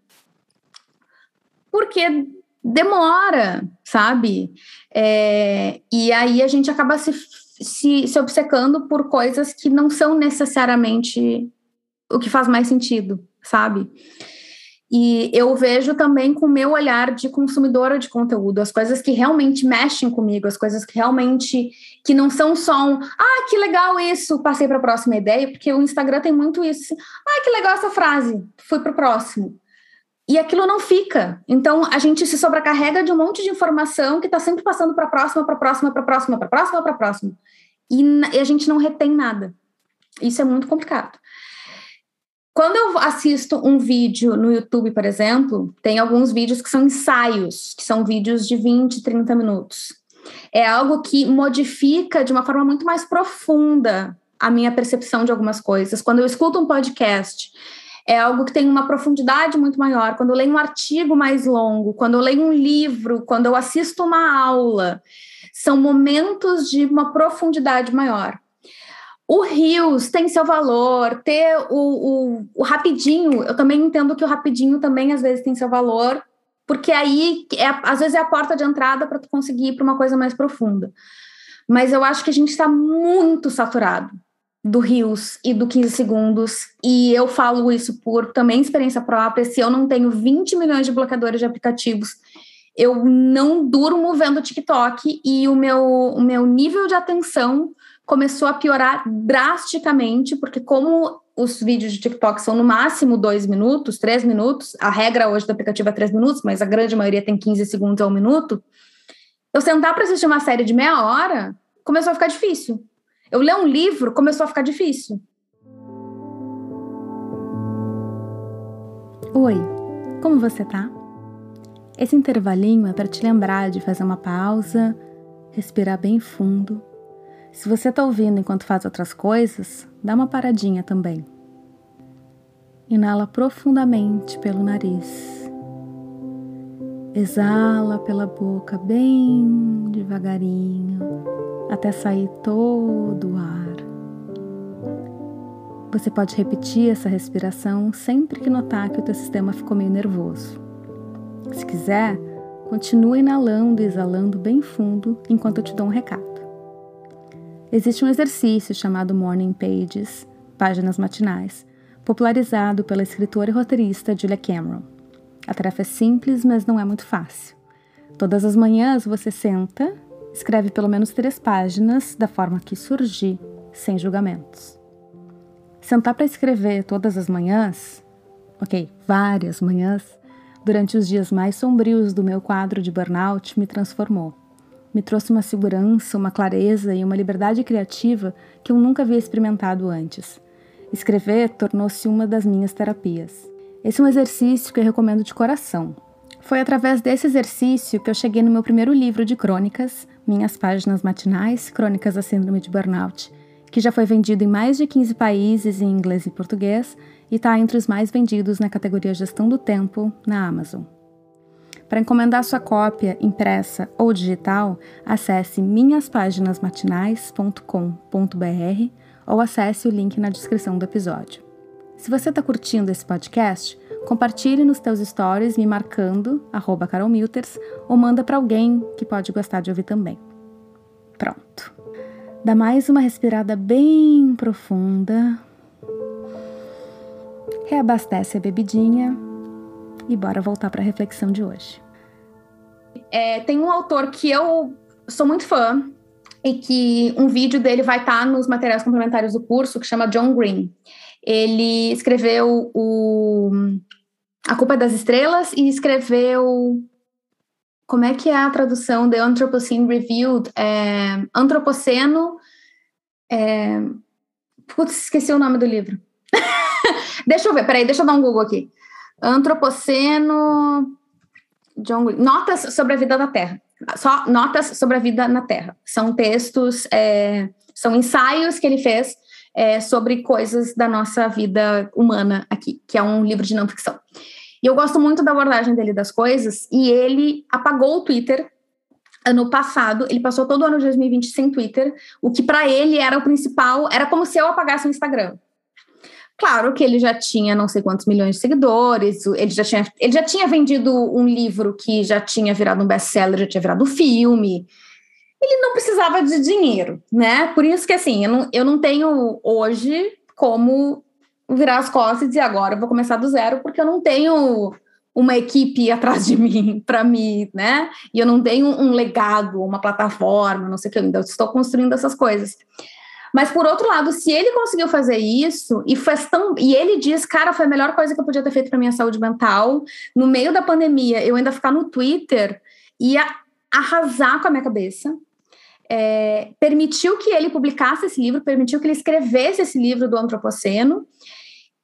Porque demora, sabe? É, e aí a gente acaba se, se, se obcecando por coisas que não são necessariamente o que faz mais sentido, sabe? E eu vejo também com o meu olhar de consumidora de conteúdo, as coisas que realmente mexem comigo, as coisas que realmente, que não são só um, ah, que legal isso, passei para a próxima ideia, porque o Instagram tem muito isso, ah, que legal essa frase, fui para o próximo. E aquilo não fica. Então, a gente se sobrecarrega de um monte de informação que está sempre passando para a próxima, para a próxima, para a próxima, para a próxima, para a próxima. E a gente não retém nada. Isso é muito complicado. Quando eu assisto um vídeo no YouTube, por exemplo, tem alguns vídeos que são ensaios, que são vídeos de vinte, trinta minutos. É algo que modifica de uma forma muito mais profunda a minha percepção de algumas coisas. Quando eu escuto um podcast, é algo que tem uma profundidade muito maior. Quando eu leio um artigo mais longo, quando eu leio um livro, quando eu assisto uma aula, são momentos de uma profundidade maior. O Reels tem seu valor, ter o, o, o rapidinho, eu também entendo que o rapidinho também às vezes tem seu valor, porque aí, é, às vezes é a porta de entrada para tu conseguir ir para uma coisa mais profunda. Mas eu acho que a gente está muito saturado do Reels e do quinze segundos, e eu falo isso por também experiência própria. Se eu não tenho vinte milhões de bloqueadores de aplicativos, eu não durmo vendo TikTok, e o meu, o meu nível de atenção começou a piorar drasticamente, porque como os vídeos de TikTok são no máximo dois minutos, três minutos, a regra hoje do aplicativo é três minutos, mas a grande maioria tem quinze segundos a um minuto, eu sentar para assistir uma série de meia hora, começou a ficar difícil. Eu ler um livro, começou a ficar difícil. Oi, como você tá? Esse intervalinho é para te lembrar de fazer uma pausa, respirar bem fundo. Se você está ouvindo enquanto faz outras coisas, dá uma paradinha também. Inala profundamente pelo nariz. Exala pela boca bem devagarinho, até sair todo o ar. Você pode repetir essa respiração sempre que notar que o teu sistema ficou meio nervoso. Se quiser, continue inalando e exalando bem fundo enquanto eu te dou um recado. Existe um exercício chamado Morning Pages, páginas matinais, popularizado pela escritora e roteirista Julia Cameron. A tarefa é simples, mas não é muito fácil. Todas as manhãs você senta, escreve pelo menos três páginas da forma que surgir, sem julgamentos. Sentar para escrever todas as manhãs, ok, várias manhãs, durante os dias mais sombrios do meu quadro de burnout, me transformou. Me trouxe uma segurança, uma clareza e uma liberdade criativa que eu nunca havia experimentado antes. Escrever tornou-se uma das minhas terapias. Esse é um exercício que eu recomendo de coração. Foi através desse exercício que eu cheguei no meu primeiro livro de crônicas, Minhas Páginas Matinais, Crônicas da Síndrome de Burnout, que já foi vendido em mais de quinze países em inglês e português e está entre os mais vendidos na categoria Gestão do Tempo na Amazon. Para encomendar sua cópia impressa ou digital, acesse minhas páginas matinais ponto com ponto b r ou acesse o link na descrição do episódio. Se você está curtindo esse podcast, compartilhe nos teus stories me marcando, arroba Carol Milters, ou manda para alguém que pode gostar de ouvir também. Pronto. Dá mais uma respirada bem profunda. Reabastece a bebidinha. E bora voltar para a reflexão de hoje. É, tem um autor que eu sou muito fã e que um vídeo dele vai estar nos materiais complementares do curso, que chama John Green. Ele escreveu o A Culpa é das Estrelas e escreveu... Como é que é a tradução de Anthropocene Reviewed? É, Antropoceno... É, putz, esqueci o nome do livro. Deixa eu ver, peraí, deixa eu dar um Google aqui. Antropoceno, John Green, Notas sobre a Vida na Terra. Só Notas sobre a Vida na Terra. São textos, é, são ensaios que ele fez é, sobre coisas da nossa vida humana aqui, que é um livro de não ficção. E eu gosto muito da abordagem dele das coisas, e ele apagou o Twitter ano passado, ele passou todo o ano de dois mil e vinte sem Twitter, o que para ele era o principal, era como se eu apagasse o Instagram. Claro que ele já tinha não sei quantos milhões de seguidores, ele já tinha, ele já tinha vendido um livro que já tinha virado um best-seller, já tinha virado um filme. Ele não precisava de dinheiro, né? Por isso que, assim, eu não, eu não tenho hoje como virar as costas e dizer agora eu vou começar do zero, porque eu não tenho uma equipe atrás de mim para me, né? E eu não tenho um legado, uma plataforma, não sei o que, eu ainda estou construindo essas coisas. Mas, por outro lado, se ele conseguiu fazer isso, e, faz tão, e ele diz, cara, foi a melhor coisa que eu podia ter feito para minha saúde mental, no meio da pandemia, eu ainda ficar no Twitter e a, arrasar com a minha cabeça, é, permitiu que ele publicasse esse livro, permitiu que ele escrevesse esse livro do Antropoceno,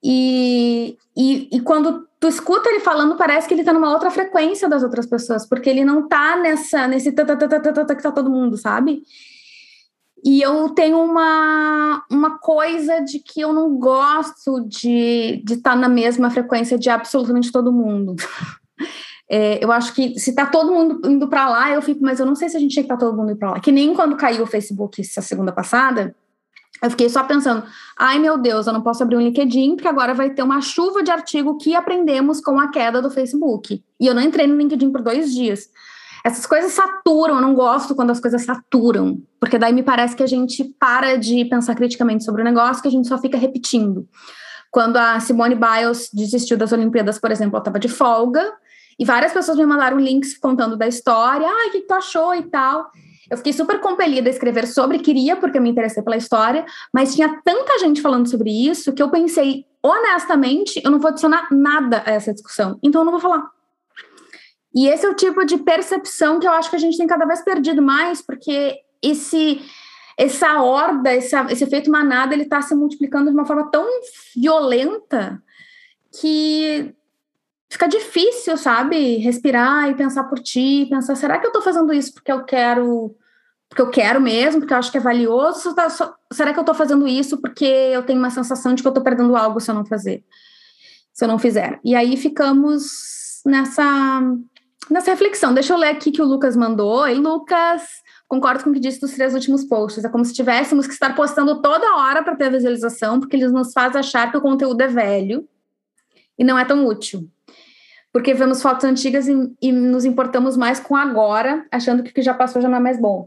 E, e, e quando tu escuta ele falando, parece que ele tá numa outra frequência das outras pessoas, porque ele não tá nessa, nesse tata que tá todo mundo, sabe? E eu tenho uma, uma coisa de que eu não gosto de estar de tá na mesma frequência de absolutamente todo mundo. É, eu acho que se tá todo mundo indo para lá, eu fico, mas eu não sei se a gente tinha que estar tá todo mundo indo para lá. Que nem quando caiu o Facebook essa segunda passada, eu fiquei só pensando, ai meu Deus, eu não posso abrir um LinkedIn, porque agora vai ter uma chuva de artigo que aprendemos com a queda do Facebook. E eu não entrei no LinkedIn por dois dias. Essas coisas saturam, eu não gosto quando as coisas saturam, porque daí me parece que a gente para de pensar criticamente sobre o negócio, que a gente só fica repetindo. Quando a Simone Biles desistiu das Olimpíadas, por exemplo, ela estava de folga, e várias pessoas me mandaram links contando da história, ah, o que tu achou e tal. Eu fiquei super compelida a escrever sobre, queria, porque eu me interessei pela história, mas tinha tanta gente falando sobre isso, que eu pensei, honestamente, eu não vou adicionar nada a essa discussão, então eu não vou falar. E esse é o tipo de percepção que eu acho que a gente tem cada vez perdido mais, porque esse, essa horda, esse, esse efeito manada, ele está se multiplicando de uma forma tão violenta que fica difícil, sabe? Respirar e pensar por ti, pensar, será que eu estou fazendo isso porque eu quero, porque eu quero mesmo, porque eu acho que é valioso? Será que eu estou fazendo isso porque eu tenho uma sensação de que eu estou perdendo algo se eu não fazer, se eu não fizer? E aí ficamos nessa... Nessa reflexão, deixa eu ler aqui que o Lucas mandou. E Lucas, concordo com o que disse dos três últimos posts. É como se tivéssemos que estar postando toda hora para ter visualização, porque eles nos fazem achar que o conteúdo é velho e não é tão útil. Porque vemos fotos antigas e, e nos importamos mais com agora, achando que o que já passou já não é mais bom.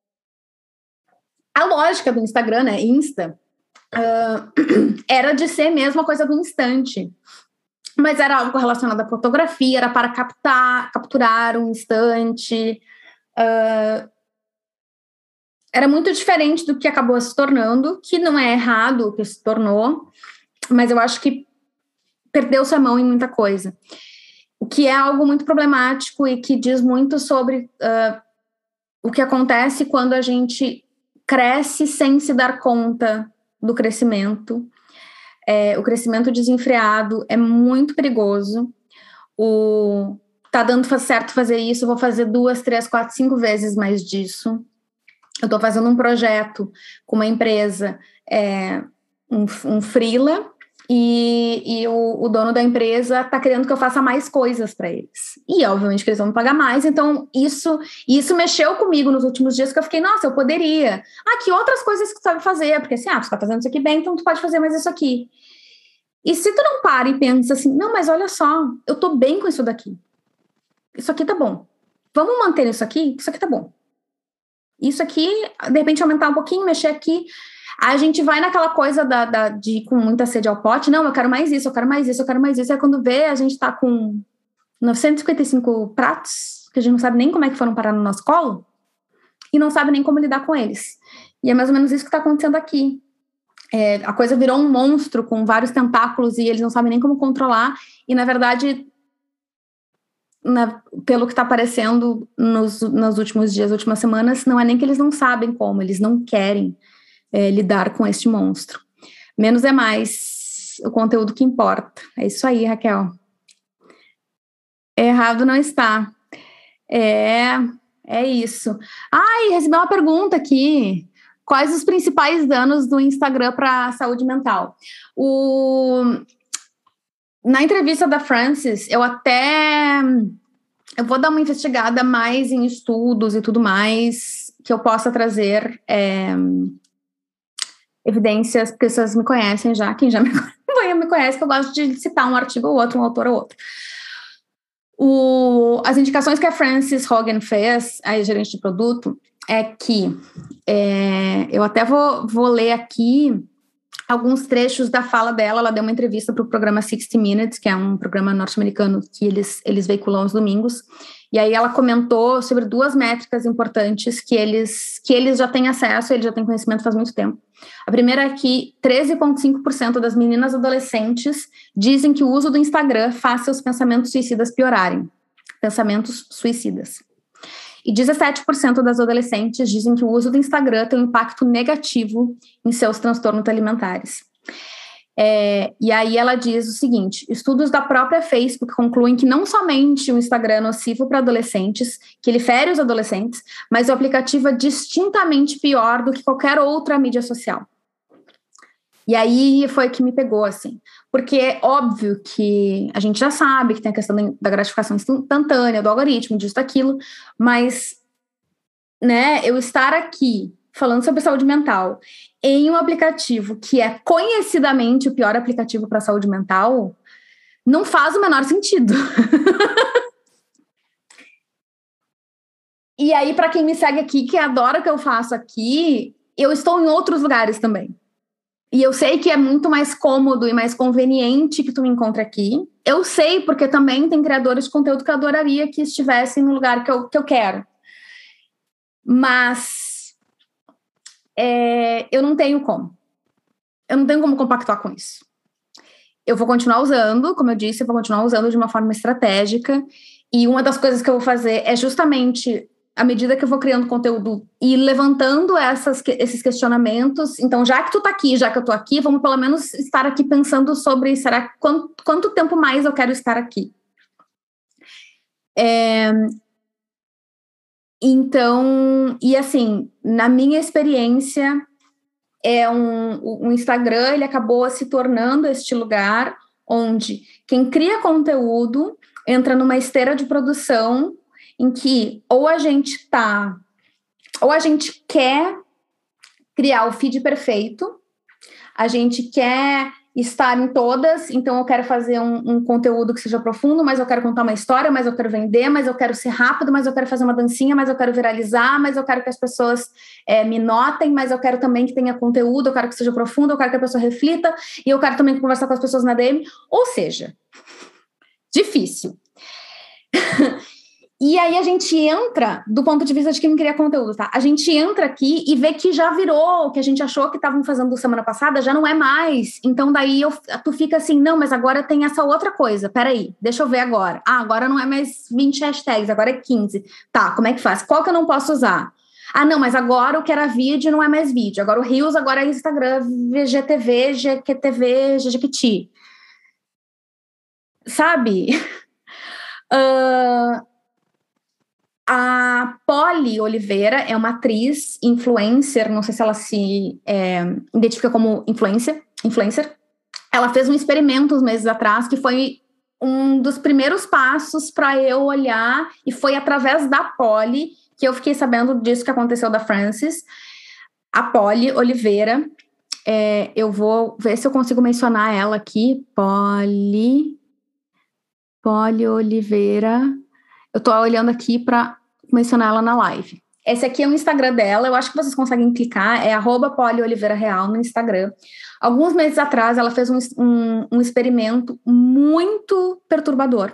A lógica do Instagram, né, Insta, uh, era de ser mesmo a coisa do instante. Mas era algo relacionado à fotografia, era para captar, capturar um instante. Uh, era muito diferente do que acabou se tornando, que não é errado o que se tornou, mas eu acho que perdeu-se a mão em muita coisa. O que é algo muito problemático e que diz muito sobre uh, o que acontece quando a gente cresce sem se dar conta do crescimento. É, o crescimento desenfreado é muito perigoso. O, tá dando certo fazer isso, vou fazer duas, três, quatro, cinco vezes mais disso. Eu tô fazendo um projeto com uma empresa, é, um, um freela, e, e o, o dono da empresa tá querendo que eu faça mais coisas para eles. E, obviamente, que eles vão me pagar mais. Então, isso, isso mexeu comigo nos últimos dias, que eu fiquei, nossa, eu poderia. Ah, que outras coisas que tu sabe fazer? Porque assim, ah, tu tá fazendo isso aqui bem, então tu pode fazer mais isso aqui. E se tu não para e pensa assim, não, mas olha só, eu tô bem com isso daqui. Isso aqui tá bom. Vamos manter isso aqui? Isso aqui tá bom. Isso aqui, de repente, aumentar um pouquinho, mexer aqui. A gente vai naquela coisa da, da, de com muita sede ao pote, não, eu quero mais isso, eu quero mais isso, eu quero mais isso. Aí quando vê, a gente tá com novecentos e cinquenta e cinco pratos, que a gente não sabe nem como é que foram parar no nosso colo, e não sabe nem como lidar com eles. E é mais ou menos isso que tá acontecendo aqui. É, a coisa virou um monstro com vários tentáculos e eles não sabem nem como controlar. E, na verdade, na, pelo que está aparecendo nos, nos últimos dias, últimas semanas, não é nem que eles não sabem como, eles não querem é, lidar com este monstro. Menos é mais o conteúdo que importa. É isso aí, Raquel. Errado não está. É, é isso. Ai, recebi uma pergunta aqui. Quais os principais danos do Instagram para a saúde mental? O... Na entrevista da Frances, eu até... Eu vou dar uma investigada mais em estudos e tudo mais, que eu possa trazer é... evidências, porque vocês me conhecem já, quem já me, me conhece, que eu gosto de citar um artigo ou outro, um autor ou outro. O... As indicações que a Frances Hogan fez, a gerente de produto, é que é, eu até vou, vou ler aqui alguns trechos da fala dela. Ela deu uma entrevista para o programa sixty minutes, que é um programa norte-americano que eles, eles veiculam aos domingos, e aí ela comentou sobre duas métricas importantes que eles, que eles já têm acesso, eles já têm conhecimento faz muito tempo. A primeira é que treze vírgula cinco por cento das meninas adolescentes dizem que o uso do Instagram faz seus pensamentos suicidas piorarem. Pensamentos suicidas. E dezessete por cento das adolescentes dizem que o uso do Instagram tem um impacto negativo em seus transtornos alimentares. É, e aí ela diz o seguinte: estudos da própria Facebook concluem que não somente o Instagram é nocivo para adolescentes, que ele fere os adolescentes, mas o aplicativo é distintamente pior do que qualquer outra mídia social. E aí foi que me pegou, assim, porque é óbvio que a gente já sabe que tem a questão da gratificação instantânea, do algoritmo, disso, daquilo, mas, né, eu estar aqui falando sobre saúde mental em um aplicativo que é conhecidamente o pior aplicativo para saúde mental, não faz o menor sentido. E aí, para quem me segue aqui, que adora o que eu faço aqui, eu estou em outros lugares também. E eu sei que é muito mais cômodo e mais conveniente que tu me encontre aqui. Eu sei, porque também tem criadores de conteúdo que eu adoraria que estivessem no lugar que eu, que eu quero. Mas é, eu não tenho como. Eu não tenho como compactuar com isso. Eu vou continuar usando, como eu disse, eu vou continuar usando de uma forma estratégica. E uma das coisas que eu vou fazer é justamente, à medida que eu vou criando conteúdo e levantando essas, esses questionamentos, então, já que tu tá aqui, já que eu tô aqui, vamos pelo menos estar aqui pensando sobre, será quanto, quanto tempo mais eu quero estar aqui? É, então, e assim, na minha experiência, é um, um Instagram, ele acabou se tornando este lugar onde quem cria conteúdo entra numa esteira de produção em que ou a gente tá, ou a gente quer criar o feed perfeito, a gente quer estar em todas, então eu quero fazer um, um conteúdo que seja profundo, mas eu quero contar uma história, mas eu quero vender, mas eu quero ser rápido, mas eu quero fazer uma dancinha, mas eu quero viralizar, mas eu quero que as pessoas é, me notem, mas eu quero também que tenha conteúdo, eu quero que seja profundo, eu quero que a pessoa reflita, e eu quero também conversar com as pessoas na D M, ou seja, difícil. E aí a gente entra, do ponto de vista de quem cria conteúdo, tá? A gente entra aqui e vê que já virou, o que a gente achou que estavam fazendo semana passada, já não é mais. Então daí eu, tu fica assim, não, mas agora tem essa outra coisa, peraí, deixa eu ver agora. Ah, agora não é mais vinte hashtags, agora é quinze. Tá, como é que faz? Qual que eu não posso usar? Ah, não, mas agora o que era vídeo não é mais vídeo. Agora o Reels, agora é Instagram, V G T V, G Q T V, G G P T. Sabe? Ahn... Uh... A Polly Oliveira é uma atriz, influencer, não sei se ela se é, identifica como influencer, influencer. Ela fez um experimento uns meses atrás que foi um dos primeiros passos para eu olhar, e foi através da Polly que eu fiquei sabendo disso que aconteceu da Frances. A Polly Oliveira, é, eu vou ver se eu consigo mencionar ela aqui. Polly, Polly Oliveira... Eu tô olhando aqui para mencionar ela na live. Esse aqui é o Instagram dela, eu acho que vocês conseguem clicar, é arroba Polly Oliveira Real no Instagram. Alguns meses atrás, ela fez um, um, um experimento muito perturbador.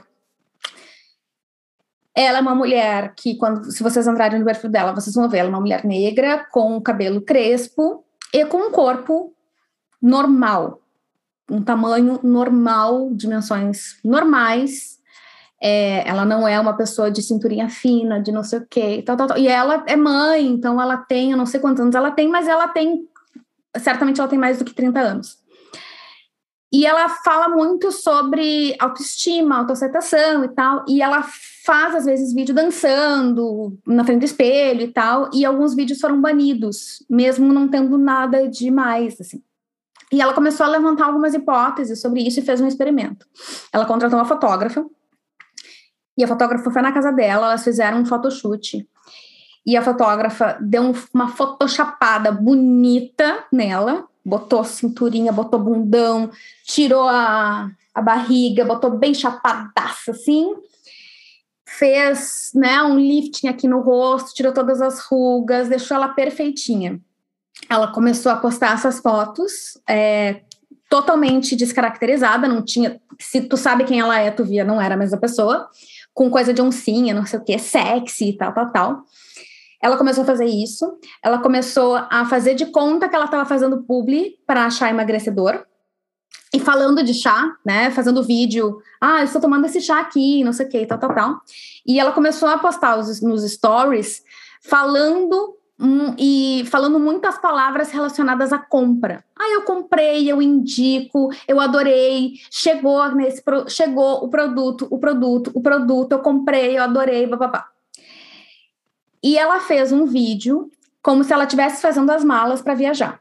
Ela é uma mulher que, quando, se vocês entrarem no perfil dela, vocês vão ver, ela é uma mulher negra, com cabelo crespo e com um corpo normal. Um tamanho normal, dimensões normais. É, ela não é uma pessoa de cinturinha fina, de não sei o quê, tal, tal, tal. E ela é mãe, então ela tem, eu não sei quantos anos ela tem, mas ela tem, certamente ela tem mais do que trinta anos. E ela fala muito sobre autoestima, autoaceitação e tal, e ela faz, às vezes, vídeo dançando na frente do espelho e tal, e alguns vídeos foram banidos, mesmo não tendo nada demais, assim. E ela começou a levantar algumas hipóteses sobre isso e fez um experimento. Ela contratou uma fotógrafa, e a fotógrafa foi na casa dela, elas fizeram um photoshoot. E a fotógrafa deu uma photoshopada bonita nela, botou cinturinha, botou bundão, tirou a, a barriga, botou bem chapadaça, assim. Fez, né, um lifting aqui no rosto, tirou todas as rugas, deixou ela perfeitinha. Ela começou a postar essas fotos, é, totalmente descaracterizada, não tinha... Se tu sabe quem ela é, tu via, não era a mesma pessoa. Com coisa de oncinha, não sei o que, sexy e tal, tal, tal. Ela começou a fazer isso, ela começou a fazer de conta que ela estava fazendo publi para chá emagrecedor, e falando de chá, né, fazendo vídeo, ah, eu estou tomando esse chá aqui, não sei o que, tal, tal, tal. E ela começou a postar os, nos stories, falando um, e falando muitas palavras relacionadas à compra. Ah, eu comprei, eu indico, eu adorei, chegou, nesse, chegou o produto, o produto, o produto, eu comprei, eu adorei, papapá. E ela fez um vídeo como se ela estivesse fazendo as malas para viajar.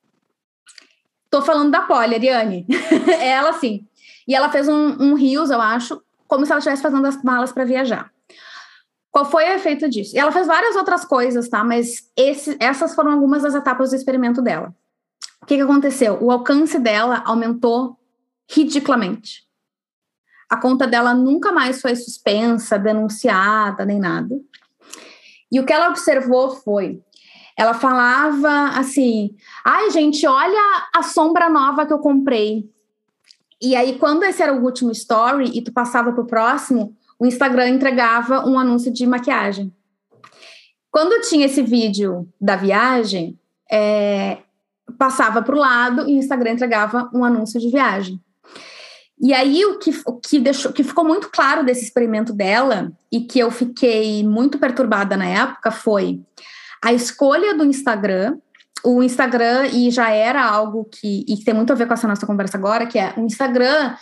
Tô falando da Polly, Ariane. É ela, sim. E ela fez um, um Reels, eu acho, como se ela estivesse fazendo as malas para viajar. Qual foi o efeito disso? E ela fez várias outras coisas, tá? Mas esse, essas foram algumas das etapas do experimento dela. O que, que aconteceu? O alcance dela aumentou ridiculamente. A conta dela nunca mais foi suspensa, denunciada, nem nada. E o que ela observou foi... Ela falava assim, ai, gente, olha a sombra nova que eu comprei. E aí, quando esse era o último story e tu passava pro próximo, o Instagram entregava um anúncio de maquiagem. Quando tinha esse vídeo da viagem, é, passava pro lado e o Instagram entregava um anúncio de viagem. E aí, o que, o que, deixou, que ficou muito claro desse experimento dela, e que eu fiquei muito perturbada na época, foi... A escolha do Instagram, o Instagram, e já era algo que, e que tem muito a ver com essa nossa conversa agora, que é o Instagram,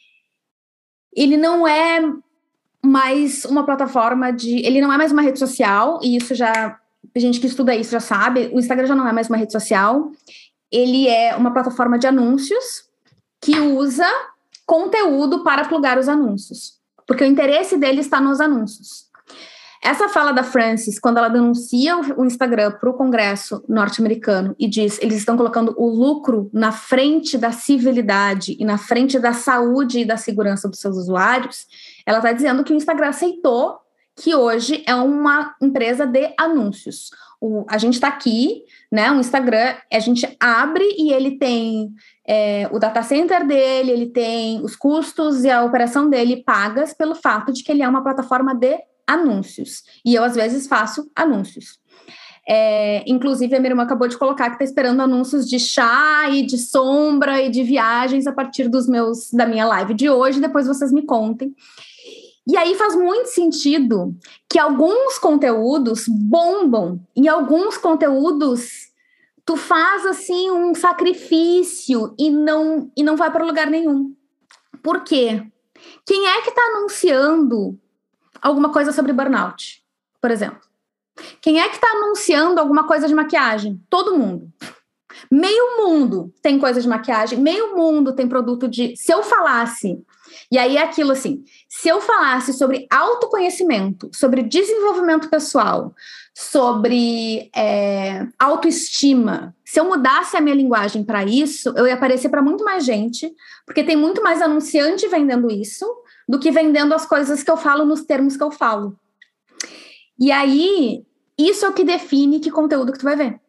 ele não é mais uma plataforma de... Ele não é mais uma rede social, e isso já... A gente que estuda isso já sabe, o Instagram já não é mais uma rede social, ele é uma plataforma de anúncios que usa conteúdo para plugar os anúncios, porque o interesse dele está nos anúncios. Essa fala da Frances, quando ela denuncia o Instagram para o Congresso norte-americano e diz eles estão colocando o lucro na frente da civilidade e na frente da saúde e da segurança dos seus usuários, ela está dizendo que o Instagram aceitou que hoje é uma empresa de anúncios. O, a gente está aqui, né, o Instagram, a gente abre e ele tem é, o data center dele, ele tem os custos e a operação dele pagas pelo fato de que ele é uma plataforma de anúncios, e eu às vezes faço anúncios. É, inclusive a minha irmã acabou de colocar que está esperando anúncios de chá e de sombra e de viagens a partir dos meus, da minha live de hoje, depois vocês me contem. E aí faz muito sentido que alguns conteúdos bombam, e alguns conteúdos tu faz assim um sacrifício e não, e não vai para lugar nenhum. Por quê? Quem é que está anunciando alguma coisa sobre burnout, por exemplo? Quem é que está anunciando alguma coisa de maquiagem? Todo mundo. Meio mundo tem coisa de maquiagem, meio mundo tem produto de... Se eu falasse, e aí é aquilo assim, se eu falasse sobre autoconhecimento, sobre desenvolvimento pessoal, sobre é, autoestima, se eu mudasse a minha linguagem para isso, eu ia aparecer para muito mais gente, porque tem muito mais anunciante vendendo isso, do que vendendo as coisas que eu falo nos termos que eu falo. E aí, isso é o que define que conteúdo que tu vai ver.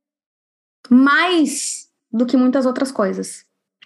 Mais do que muitas outras coisas.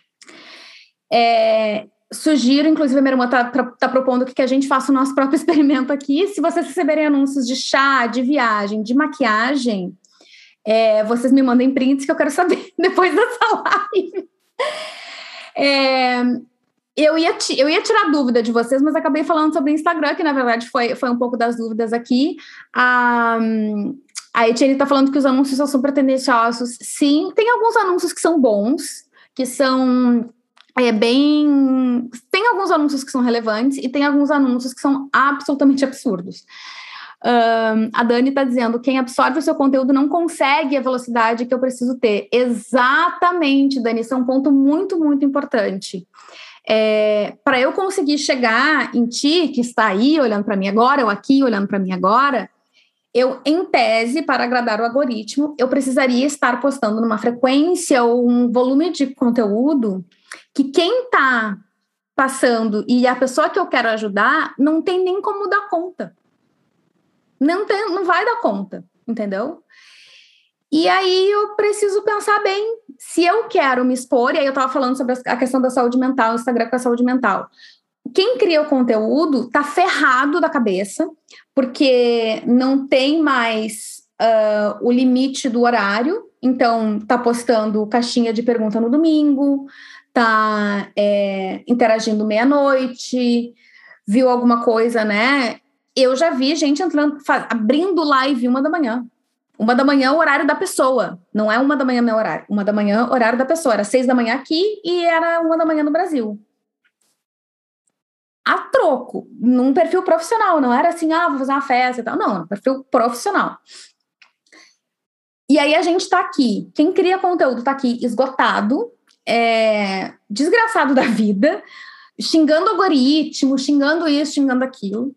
É, sugiro, inclusive a minha irmã está tá propondo que a gente faça o nosso próprio experimento aqui. Se vocês receberem anúncios de chá, de viagem, de maquiagem, é, vocês me mandem prints que eu quero saber depois dessa live. É... Eu ia, eu ia tirar dúvida de vocês, mas acabei falando sobre o Instagram, que na verdade foi, foi um pouco das dúvidas aqui. A, a Etienne está falando que os anúncios são super tendenciosos. Sim, tem alguns anúncios que são bons, que são é, bem... Tem alguns anúncios que são relevantes e tem alguns anúncios que são absolutamente absurdos. Um, a Dani está dizendo, quem absorve o seu conteúdo não consegue a velocidade que eu preciso ter. Exatamente, Dani, isso é um ponto muito, muito importante. É, para eu conseguir chegar em ti, que está aí olhando para mim agora, ou aqui olhando para mim agora, eu, em tese, para agradar o algoritmo, eu precisaria estar postando numa frequência ou um volume de conteúdo que quem está passando e a pessoa que eu quero ajudar não tem nem como dar conta. Não, tem, não vai dar conta, entendeu? E aí eu preciso pensar bem, se eu quero me expor, e aí eu estava falando sobre a questão da saúde mental, o Instagram com a saúde mental. Quem cria o conteúdo tá ferrado da cabeça, porque não tem mais uh, o limite do horário, então tá postando caixinha de pergunta no domingo, tá é, interagindo meia-noite, viu alguma coisa, né? Eu já vi gente entrando, abrindo live uma da manhã. Uma da manhã, o horário da pessoa. Não é uma da manhã, meu horário. Uma da manhã, horário da pessoa. Era seis da manhã aqui e era uma da manhã no Brasil. A troco. Num perfil profissional. Não era assim, ah, vou fazer uma festa e tal. Não, um perfil profissional. E aí a gente tá aqui. Quem cria conteúdo tá aqui esgotado, é, desgraçado da vida, xingando algoritmo, xingando isso, xingando aquilo.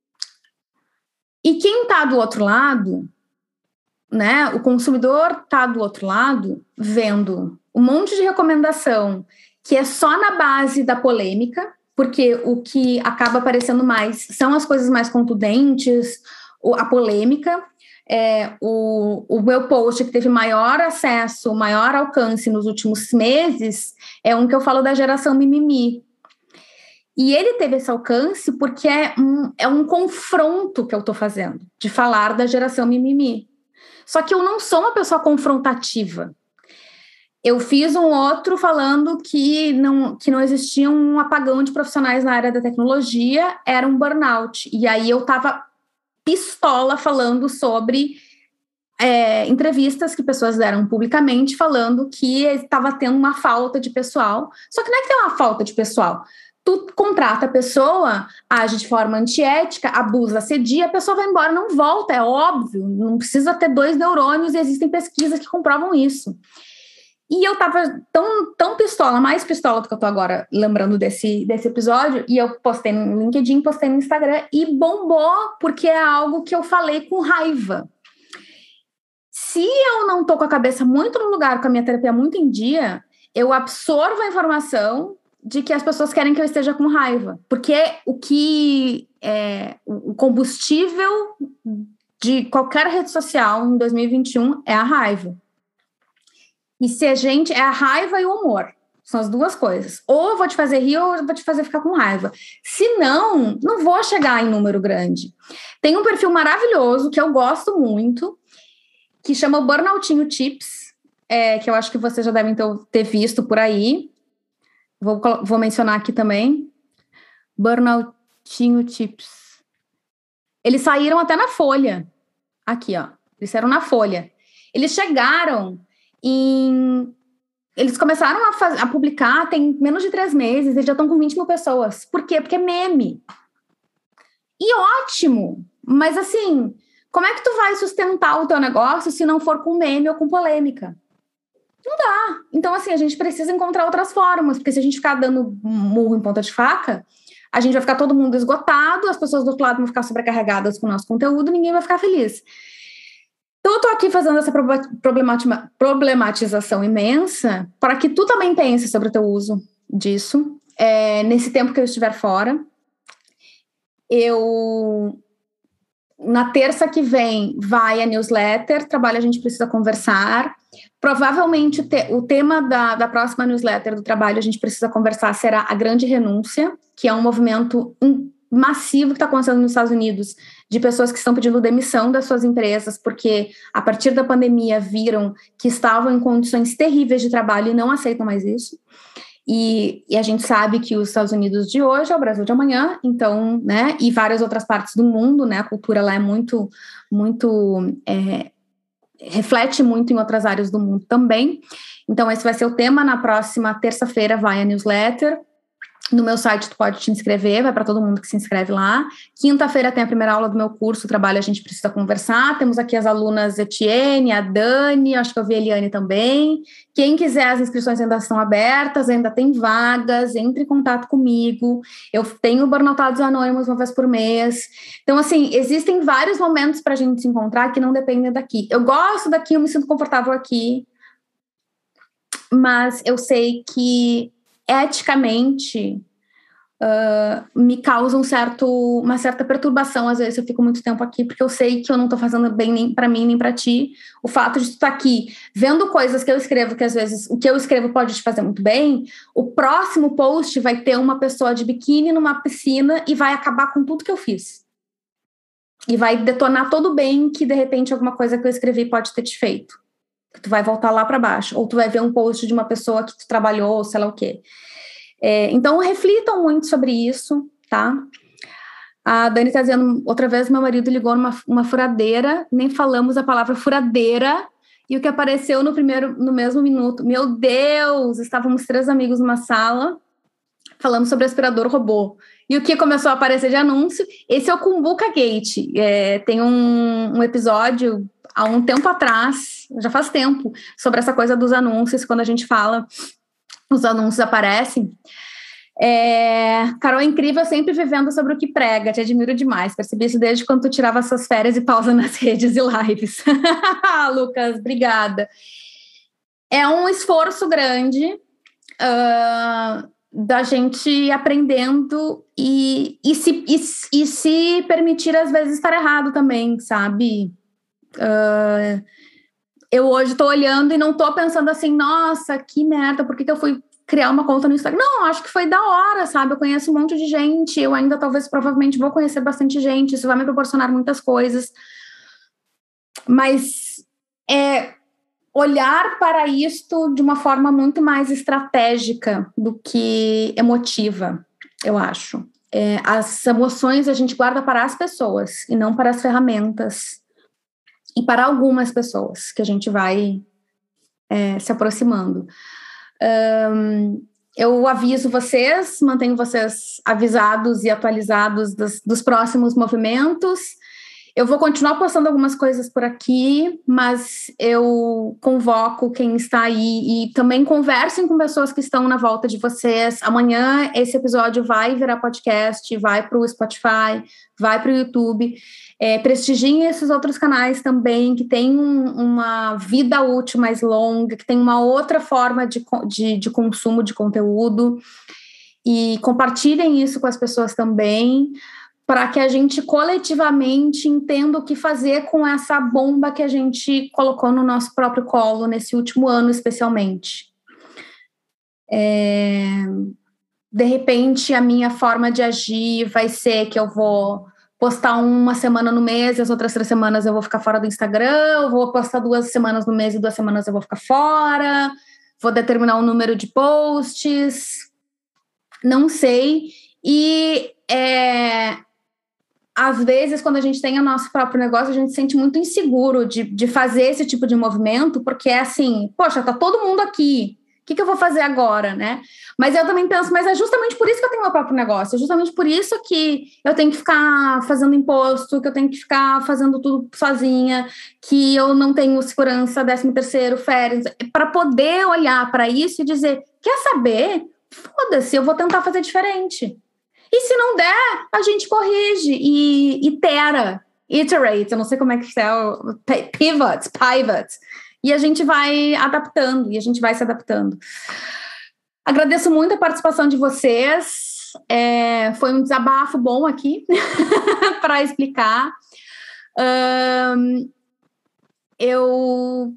E quem tá do outro lado, né, o consumidor tá do outro lado, vendo um monte de recomendação que é só na base da polêmica, porque o que acaba aparecendo mais são as coisas mais contundentes, a polêmica. É, o, o meu post que teve maior acesso, maior alcance nos últimos meses, é um que eu falo da geração mimimi. E ele teve esse alcance porque é um, é um confronto que eu tô fazendo, de falar da geração mimimi. Só que eu não sou uma pessoa confrontativa. Eu fiz um outro falando que não, que não existia um apagão de profissionais na área da tecnologia, era um burnout. E aí eu tava pistola falando sobre é, entrevistas que pessoas deram publicamente falando que estava tendo uma falta de pessoal. Só que não é que tem uma falta de pessoal. Tu contrata a pessoa, age de forma antiética, abusa, assedia, a pessoa vai embora, não volta, é óbvio. Não precisa ter dois neurônios e existem pesquisas que comprovam isso. E eu tava tão, tão pistola, mais pistola do que eu tô agora lembrando desse, desse episódio, e eu postei no LinkedIn, postei no Instagram, e bombou, porque é algo que eu falei com raiva. Se eu não tô com a cabeça muito no lugar, com a minha terapia muito em dia, eu absorvo a informação de que as pessoas querem que eu esteja com raiva. Porque o que é o combustível de qualquer rede social em dois mil e vinte e um é a raiva. E se a gente... É a raiva e o humor. São as duas coisas. Ou eu vou te fazer rir ou eu vou te fazer ficar com raiva. Se não, não vou chegar em número grande. Tem um perfil maravilhoso que eu gosto muito, que chama o Burnoutinho Tips, é, que eu acho que vocês já devem ter, ter visto por aí. Vou, vou mencionar aqui também. Burnoutinho Tips. Eles saíram até na Folha. Aqui, ó. Eles saíram na Folha. Eles chegaram em... Eles começaram a, faz, a publicar tem menos de três meses, eles já estão com vinte mil pessoas. Por quê? Porque é meme. E ótimo! Mas assim, como é que tu vai sustentar o teu negócio se não for com meme ou com polêmica? Não dá. Então, assim, a gente precisa encontrar outras formas, porque se a gente ficar dando murro em ponta de faca, a gente vai ficar todo mundo esgotado, as pessoas do outro lado vão ficar sobrecarregadas com o nosso conteúdo, ninguém vai ficar feliz. Então, eu tô aqui fazendo essa problematização imensa para que tu também pense sobre o teu uso disso. É, nesse tempo que eu estiver fora, eu... Na terça que vem vai a newsletter, Trabalho a gente precisa conversar. Provavelmente o, te, o tema da, da próxima newsletter do Trabalho a gente precisa conversar será a grande renúncia, que é um movimento massivo que está acontecendo nos Estados Unidos, de pessoas que estão pedindo demissão das suas empresas, porque a partir da pandemia viram que estavam em condições terríveis de trabalho e não aceitam mais isso. E, e a gente sabe que os Estados Unidos de hoje é o Brasil de amanhã, então, né, e várias outras partes do mundo, né, a cultura lá é muito, muito, é, reflete muito em outras áreas do mundo também. Então, esse vai ser o tema. Na próxima terça-feira vai a newsletter. No meu site tu pode te inscrever, vai para todo mundo que se inscreve lá. Quinta-feira tem a primeira aula do meu curso, o Trabalho a gente precisa conversar. Temos aqui as alunas Etienne, a Dani, acho que eu vi a Eliane também. Quem quiser, as inscrições ainda estão abertas, ainda tem vagas, entre em contato comigo. Eu tenho Burnoutados Anônimos uma vez por mês. Então, assim, existem vários momentos para a gente se encontrar que não dependem daqui. Eu gosto daqui, eu me sinto confortável aqui, mas eu sei que eticamente uh, me causa um certo, uma certa perturbação. Às vezes eu fico muito tempo aqui porque eu sei que eu não estou fazendo bem nem para mim nem para ti. O fato de tu estar aqui vendo coisas que eu escrevo, que às vezes o que eu escrevo pode te fazer muito bem, o próximo post vai ter uma pessoa de biquíni numa piscina e vai acabar com tudo que eu fiz e vai detonar todo o bem que de repente alguma coisa que eu escrevi pode ter te feito. Que tu vai voltar lá para baixo, ou tu vai ver um post de uma pessoa que tu trabalhou, ou sei lá o quê. É, então, reflitam muito sobre isso, tá? A Dani está dizendo, outra vez meu marido ligou numa uma furadeira, nem falamos a palavra furadeira, e o que apareceu no primeiro, no mesmo minuto, meu Deus, estávamos três amigos numa sala, falamos sobre aspirador robô. E o que começou a aparecer de anúncio? Esse é o Kumbuka Gate. É, tem um, um episódio há um tempo atrás, já faz tempo, sobre essa coisa dos anúncios, quando a gente fala, os anúncios aparecem. É, Carol é incrível, sempre vivendo sobre o que prega, te admiro demais, percebi isso desde quando tu tirava suas férias e pausa nas redes e lives. Lucas, obrigada. É um esforço grande uh, da gente aprendendo e, e, se, e, e se permitir às vezes estar errado também, sabe? Uh, eu hoje tô olhando e não tô pensando assim, nossa, que merda, por que, que eu fui criar uma conta no Instagram? Não, acho que foi da hora, sabe? Eu conheço um monte de gente, eu ainda talvez, provavelmente vou conhecer bastante gente, isso vai me proporcionar muitas coisas, mas é olhar para isto de uma forma muito mais estratégica do que emotiva, eu acho. É, as emoções a gente guarda para as pessoas e não para as ferramentas, e para algumas pessoas que a gente vai é, se aproximando. Um, eu aviso vocês, mantenho vocês avisados e atualizados dos, dos próximos movimentos. Eu vou continuar postando algumas coisas por aqui, mas eu convoco quem está aí e também conversem com pessoas que estão na volta de vocês. Amanhã esse episódio vai virar podcast, vai para o Spotify, vai para o YouTube. É, prestigiem esses outros canais também, que têm um, uma vida útil mais longa, que tem uma outra forma de, de, de consumo de conteúdo. E compartilhem isso com as pessoas também, para que a gente coletivamente entenda o que fazer com essa bomba que a gente colocou no nosso próprio colo nesse último ano, especialmente. É... De repente, a minha forma de agir vai ser que eu vou postar uma semana no mês e as outras três semanas eu vou ficar fora do Instagram, eu vou postar duas semanas no mês e duas semanas eu vou ficar fora, vou determinar um número de posts, não sei. E... É... às vezes, quando a gente tem o nosso próprio negócio, a gente se sente muito inseguro de, de fazer esse tipo de movimento, porque é assim, poxa, tá todo mundo aqui, o que, que eu vou fazer agora, né? Mas eu também penso, mas é justamente por isso que eu tenho meu próprio negócio, é justamente por isso que eu tenho que ficar fazendo imposto, que eu tenho que ficar fazendo tudo sozinha, que eu não tenho segurança, décimo terceiro, férias, para poder olhar para isso e dizer, quer saber? Foda-se, eu vou tentar fazer diferente. E se não der, a gente corrige e itera, iterate, eu não sei como é que é o pivot, pivot, e a gente vai adaptando, e a gente vai se adaptando. Agradeço muito a participação de vocês, é, foi um desabafo bom aqui para explicar. Um, eu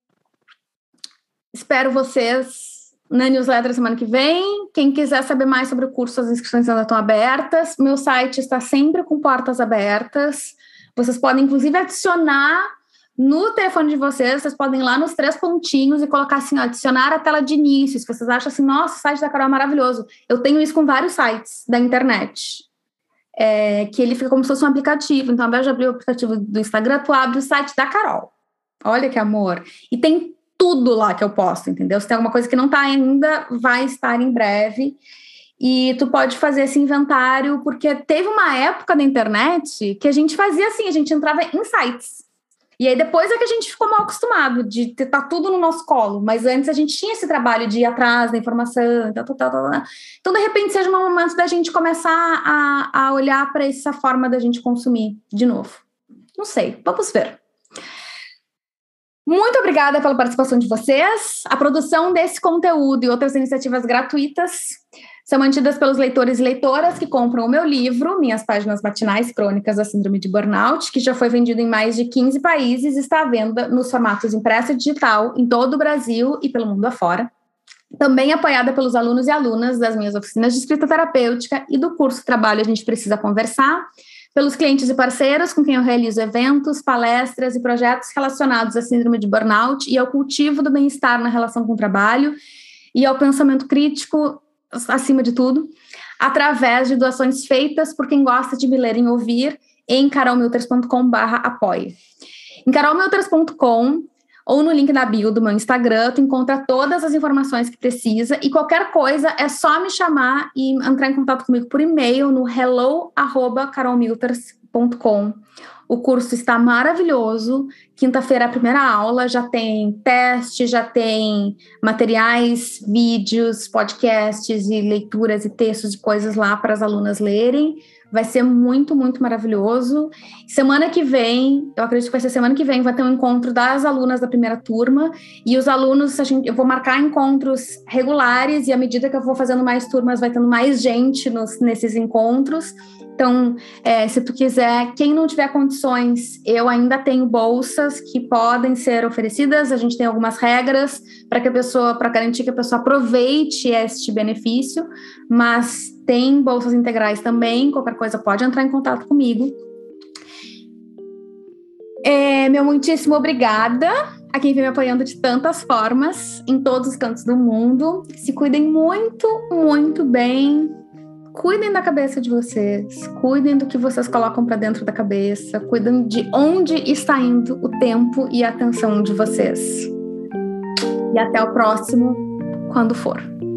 espero vocês na newsletter semana que vem. Quem quiser saber mais sobre o curso, as inscrições ainda estão abertas. Meu site está sempre com portas abertas. Vocês podem, inclusive, adicionar no telefone de vocês, vocês podem ir lá nos três pontinhos e colocar assim, ó, adicionar a tela de início. Se vocês acham assim, nossa, o site da Carol é maravilhoso. Eu tenho isso com vários sites da internet. É, que ele fica como se fosse um aplicativo. Então, ao invés de abrir o aplicativo do Instagram, tu abre o site da Carol. Olha que amor. E tem tudo lá que eu posto, entendeu? Se tem alguma coisa que não tá ainda, vai estar em breve. E tu pode fazer esse inventário, porque teve uma época na internet que a gente fazia assim, a gente entrava em sites. E aí depois é que a gente ficou mal acostumado de ter tá tudo no nosso colo. Mas antes a gente tinha esse trabalho de ir atrás da informação, tal, tal, tal, tal. Então, de repente, seja um momento da gente começar a, a olhar para essa forma da gente consumir de novo. Não sei, vamos ver. Muito obrigada pela participação de vocês. A produção desse conteúdo e outras iniciativas gratuitas são mantidas pelos leitores e leitoras que compram o meu livro, Minhas Páginas Matinais, Crônicas da Síndrome de Burnout, que já foi vendido em mais de quinze países e está à venda nos formatos impresso e digital em todo o Brasil e pelo mundo afora. Também apoiada pelos alunos e alunas das minhas oficinas de escrita terapêutica e do curso Trabalho A Gente Precisa Conversar, pelos clientes e parceiros com quem eu realizo eventos, palestras e projetos relacionados à síndrome de burnout e ao cultivo do bem-estar na relação com o trabalho e ao pensamento crítico acima de tudo. através de doações feitas por quem gosta de me ler e ouvir em carol milters ponto com barra apoie. Em carol milters ponto com ou no link da bio do meu Instagram, tu encontra todas as informações que precisa e qualquer coisa é só me chamar e entrar em contato comigo por e-mail no hello arroba carol milters ponto com. O curso está maravilhoso. Quinta-feira é a primeira aula, já tem teste, já tem materiais, vídeos, podcasts e leituras e textos e coisas lá para as alunas lerem. Vai ser muito, muito maravilhoso. Semana que vem, eu acredito que vai ser semana que vem, vai ter um encontro das alunas da primeira turma. E os alunos, a gente, eu vou marcar encontros regulares e à medida que eu vou fazendo mais turmas, vai tendo mais gente nos, nesses encontros. Então, é, se tu quiser, quem não tiver condições, eu ainda tenho bolsas que podem ser oferecidas. A gente tem algumas regras para que a pessoa, para garantir que a pessoa aproveite este benefício, mas tem bolsas integrais também. Qualquer coisa pode entrar em contato comigo. É, meu muitíssimo obrigada a quem vem me apoiando de tantas formas, em todos os cantos do mundo. Se cuidem muito, muito bem. Cuidem da cabeça de vocês, cuidem do que vocês colocam para dentro da cabeça, cuidem de onde está indo o tempo e a atenção de vocês. E até o próximo, quando for.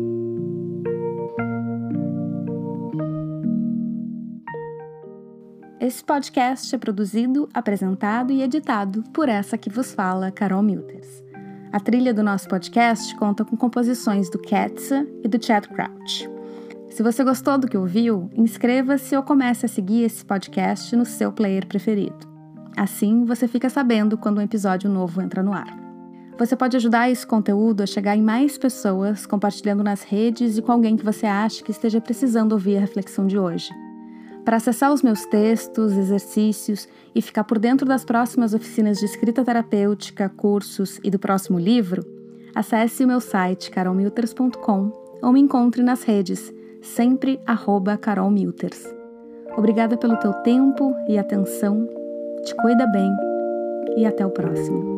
Esse podcast é produzido, apresentado e editado por essa que vos fala, Carol Milters. A trilha do nosso podcast conta com composições do Ketsa e do Chad Crouch. Se você gostou do que ouviu, inscreva-se ou comece a seguir esse podcast no seu player preferido. Assim, você fica sabendo quando um episódio novo entra no ar. Você pode ajudar esse conteúdo a chegar em mais pessoas, compartilhando nas redes e com alguém que você acha que esteja precisando ouvir a reflexão de hoje. Para acessar os meus textos, exercícios e ficar por dentro das próximas oficinas de escrita terapêutica, cursos e do próximo livro, acesse o meu site carol milters ponto com ou me encontre nas redes, sempre arroba Carol Milters. Obrigada pelo teu tempo e atenção, te cuida bem e até o próximo.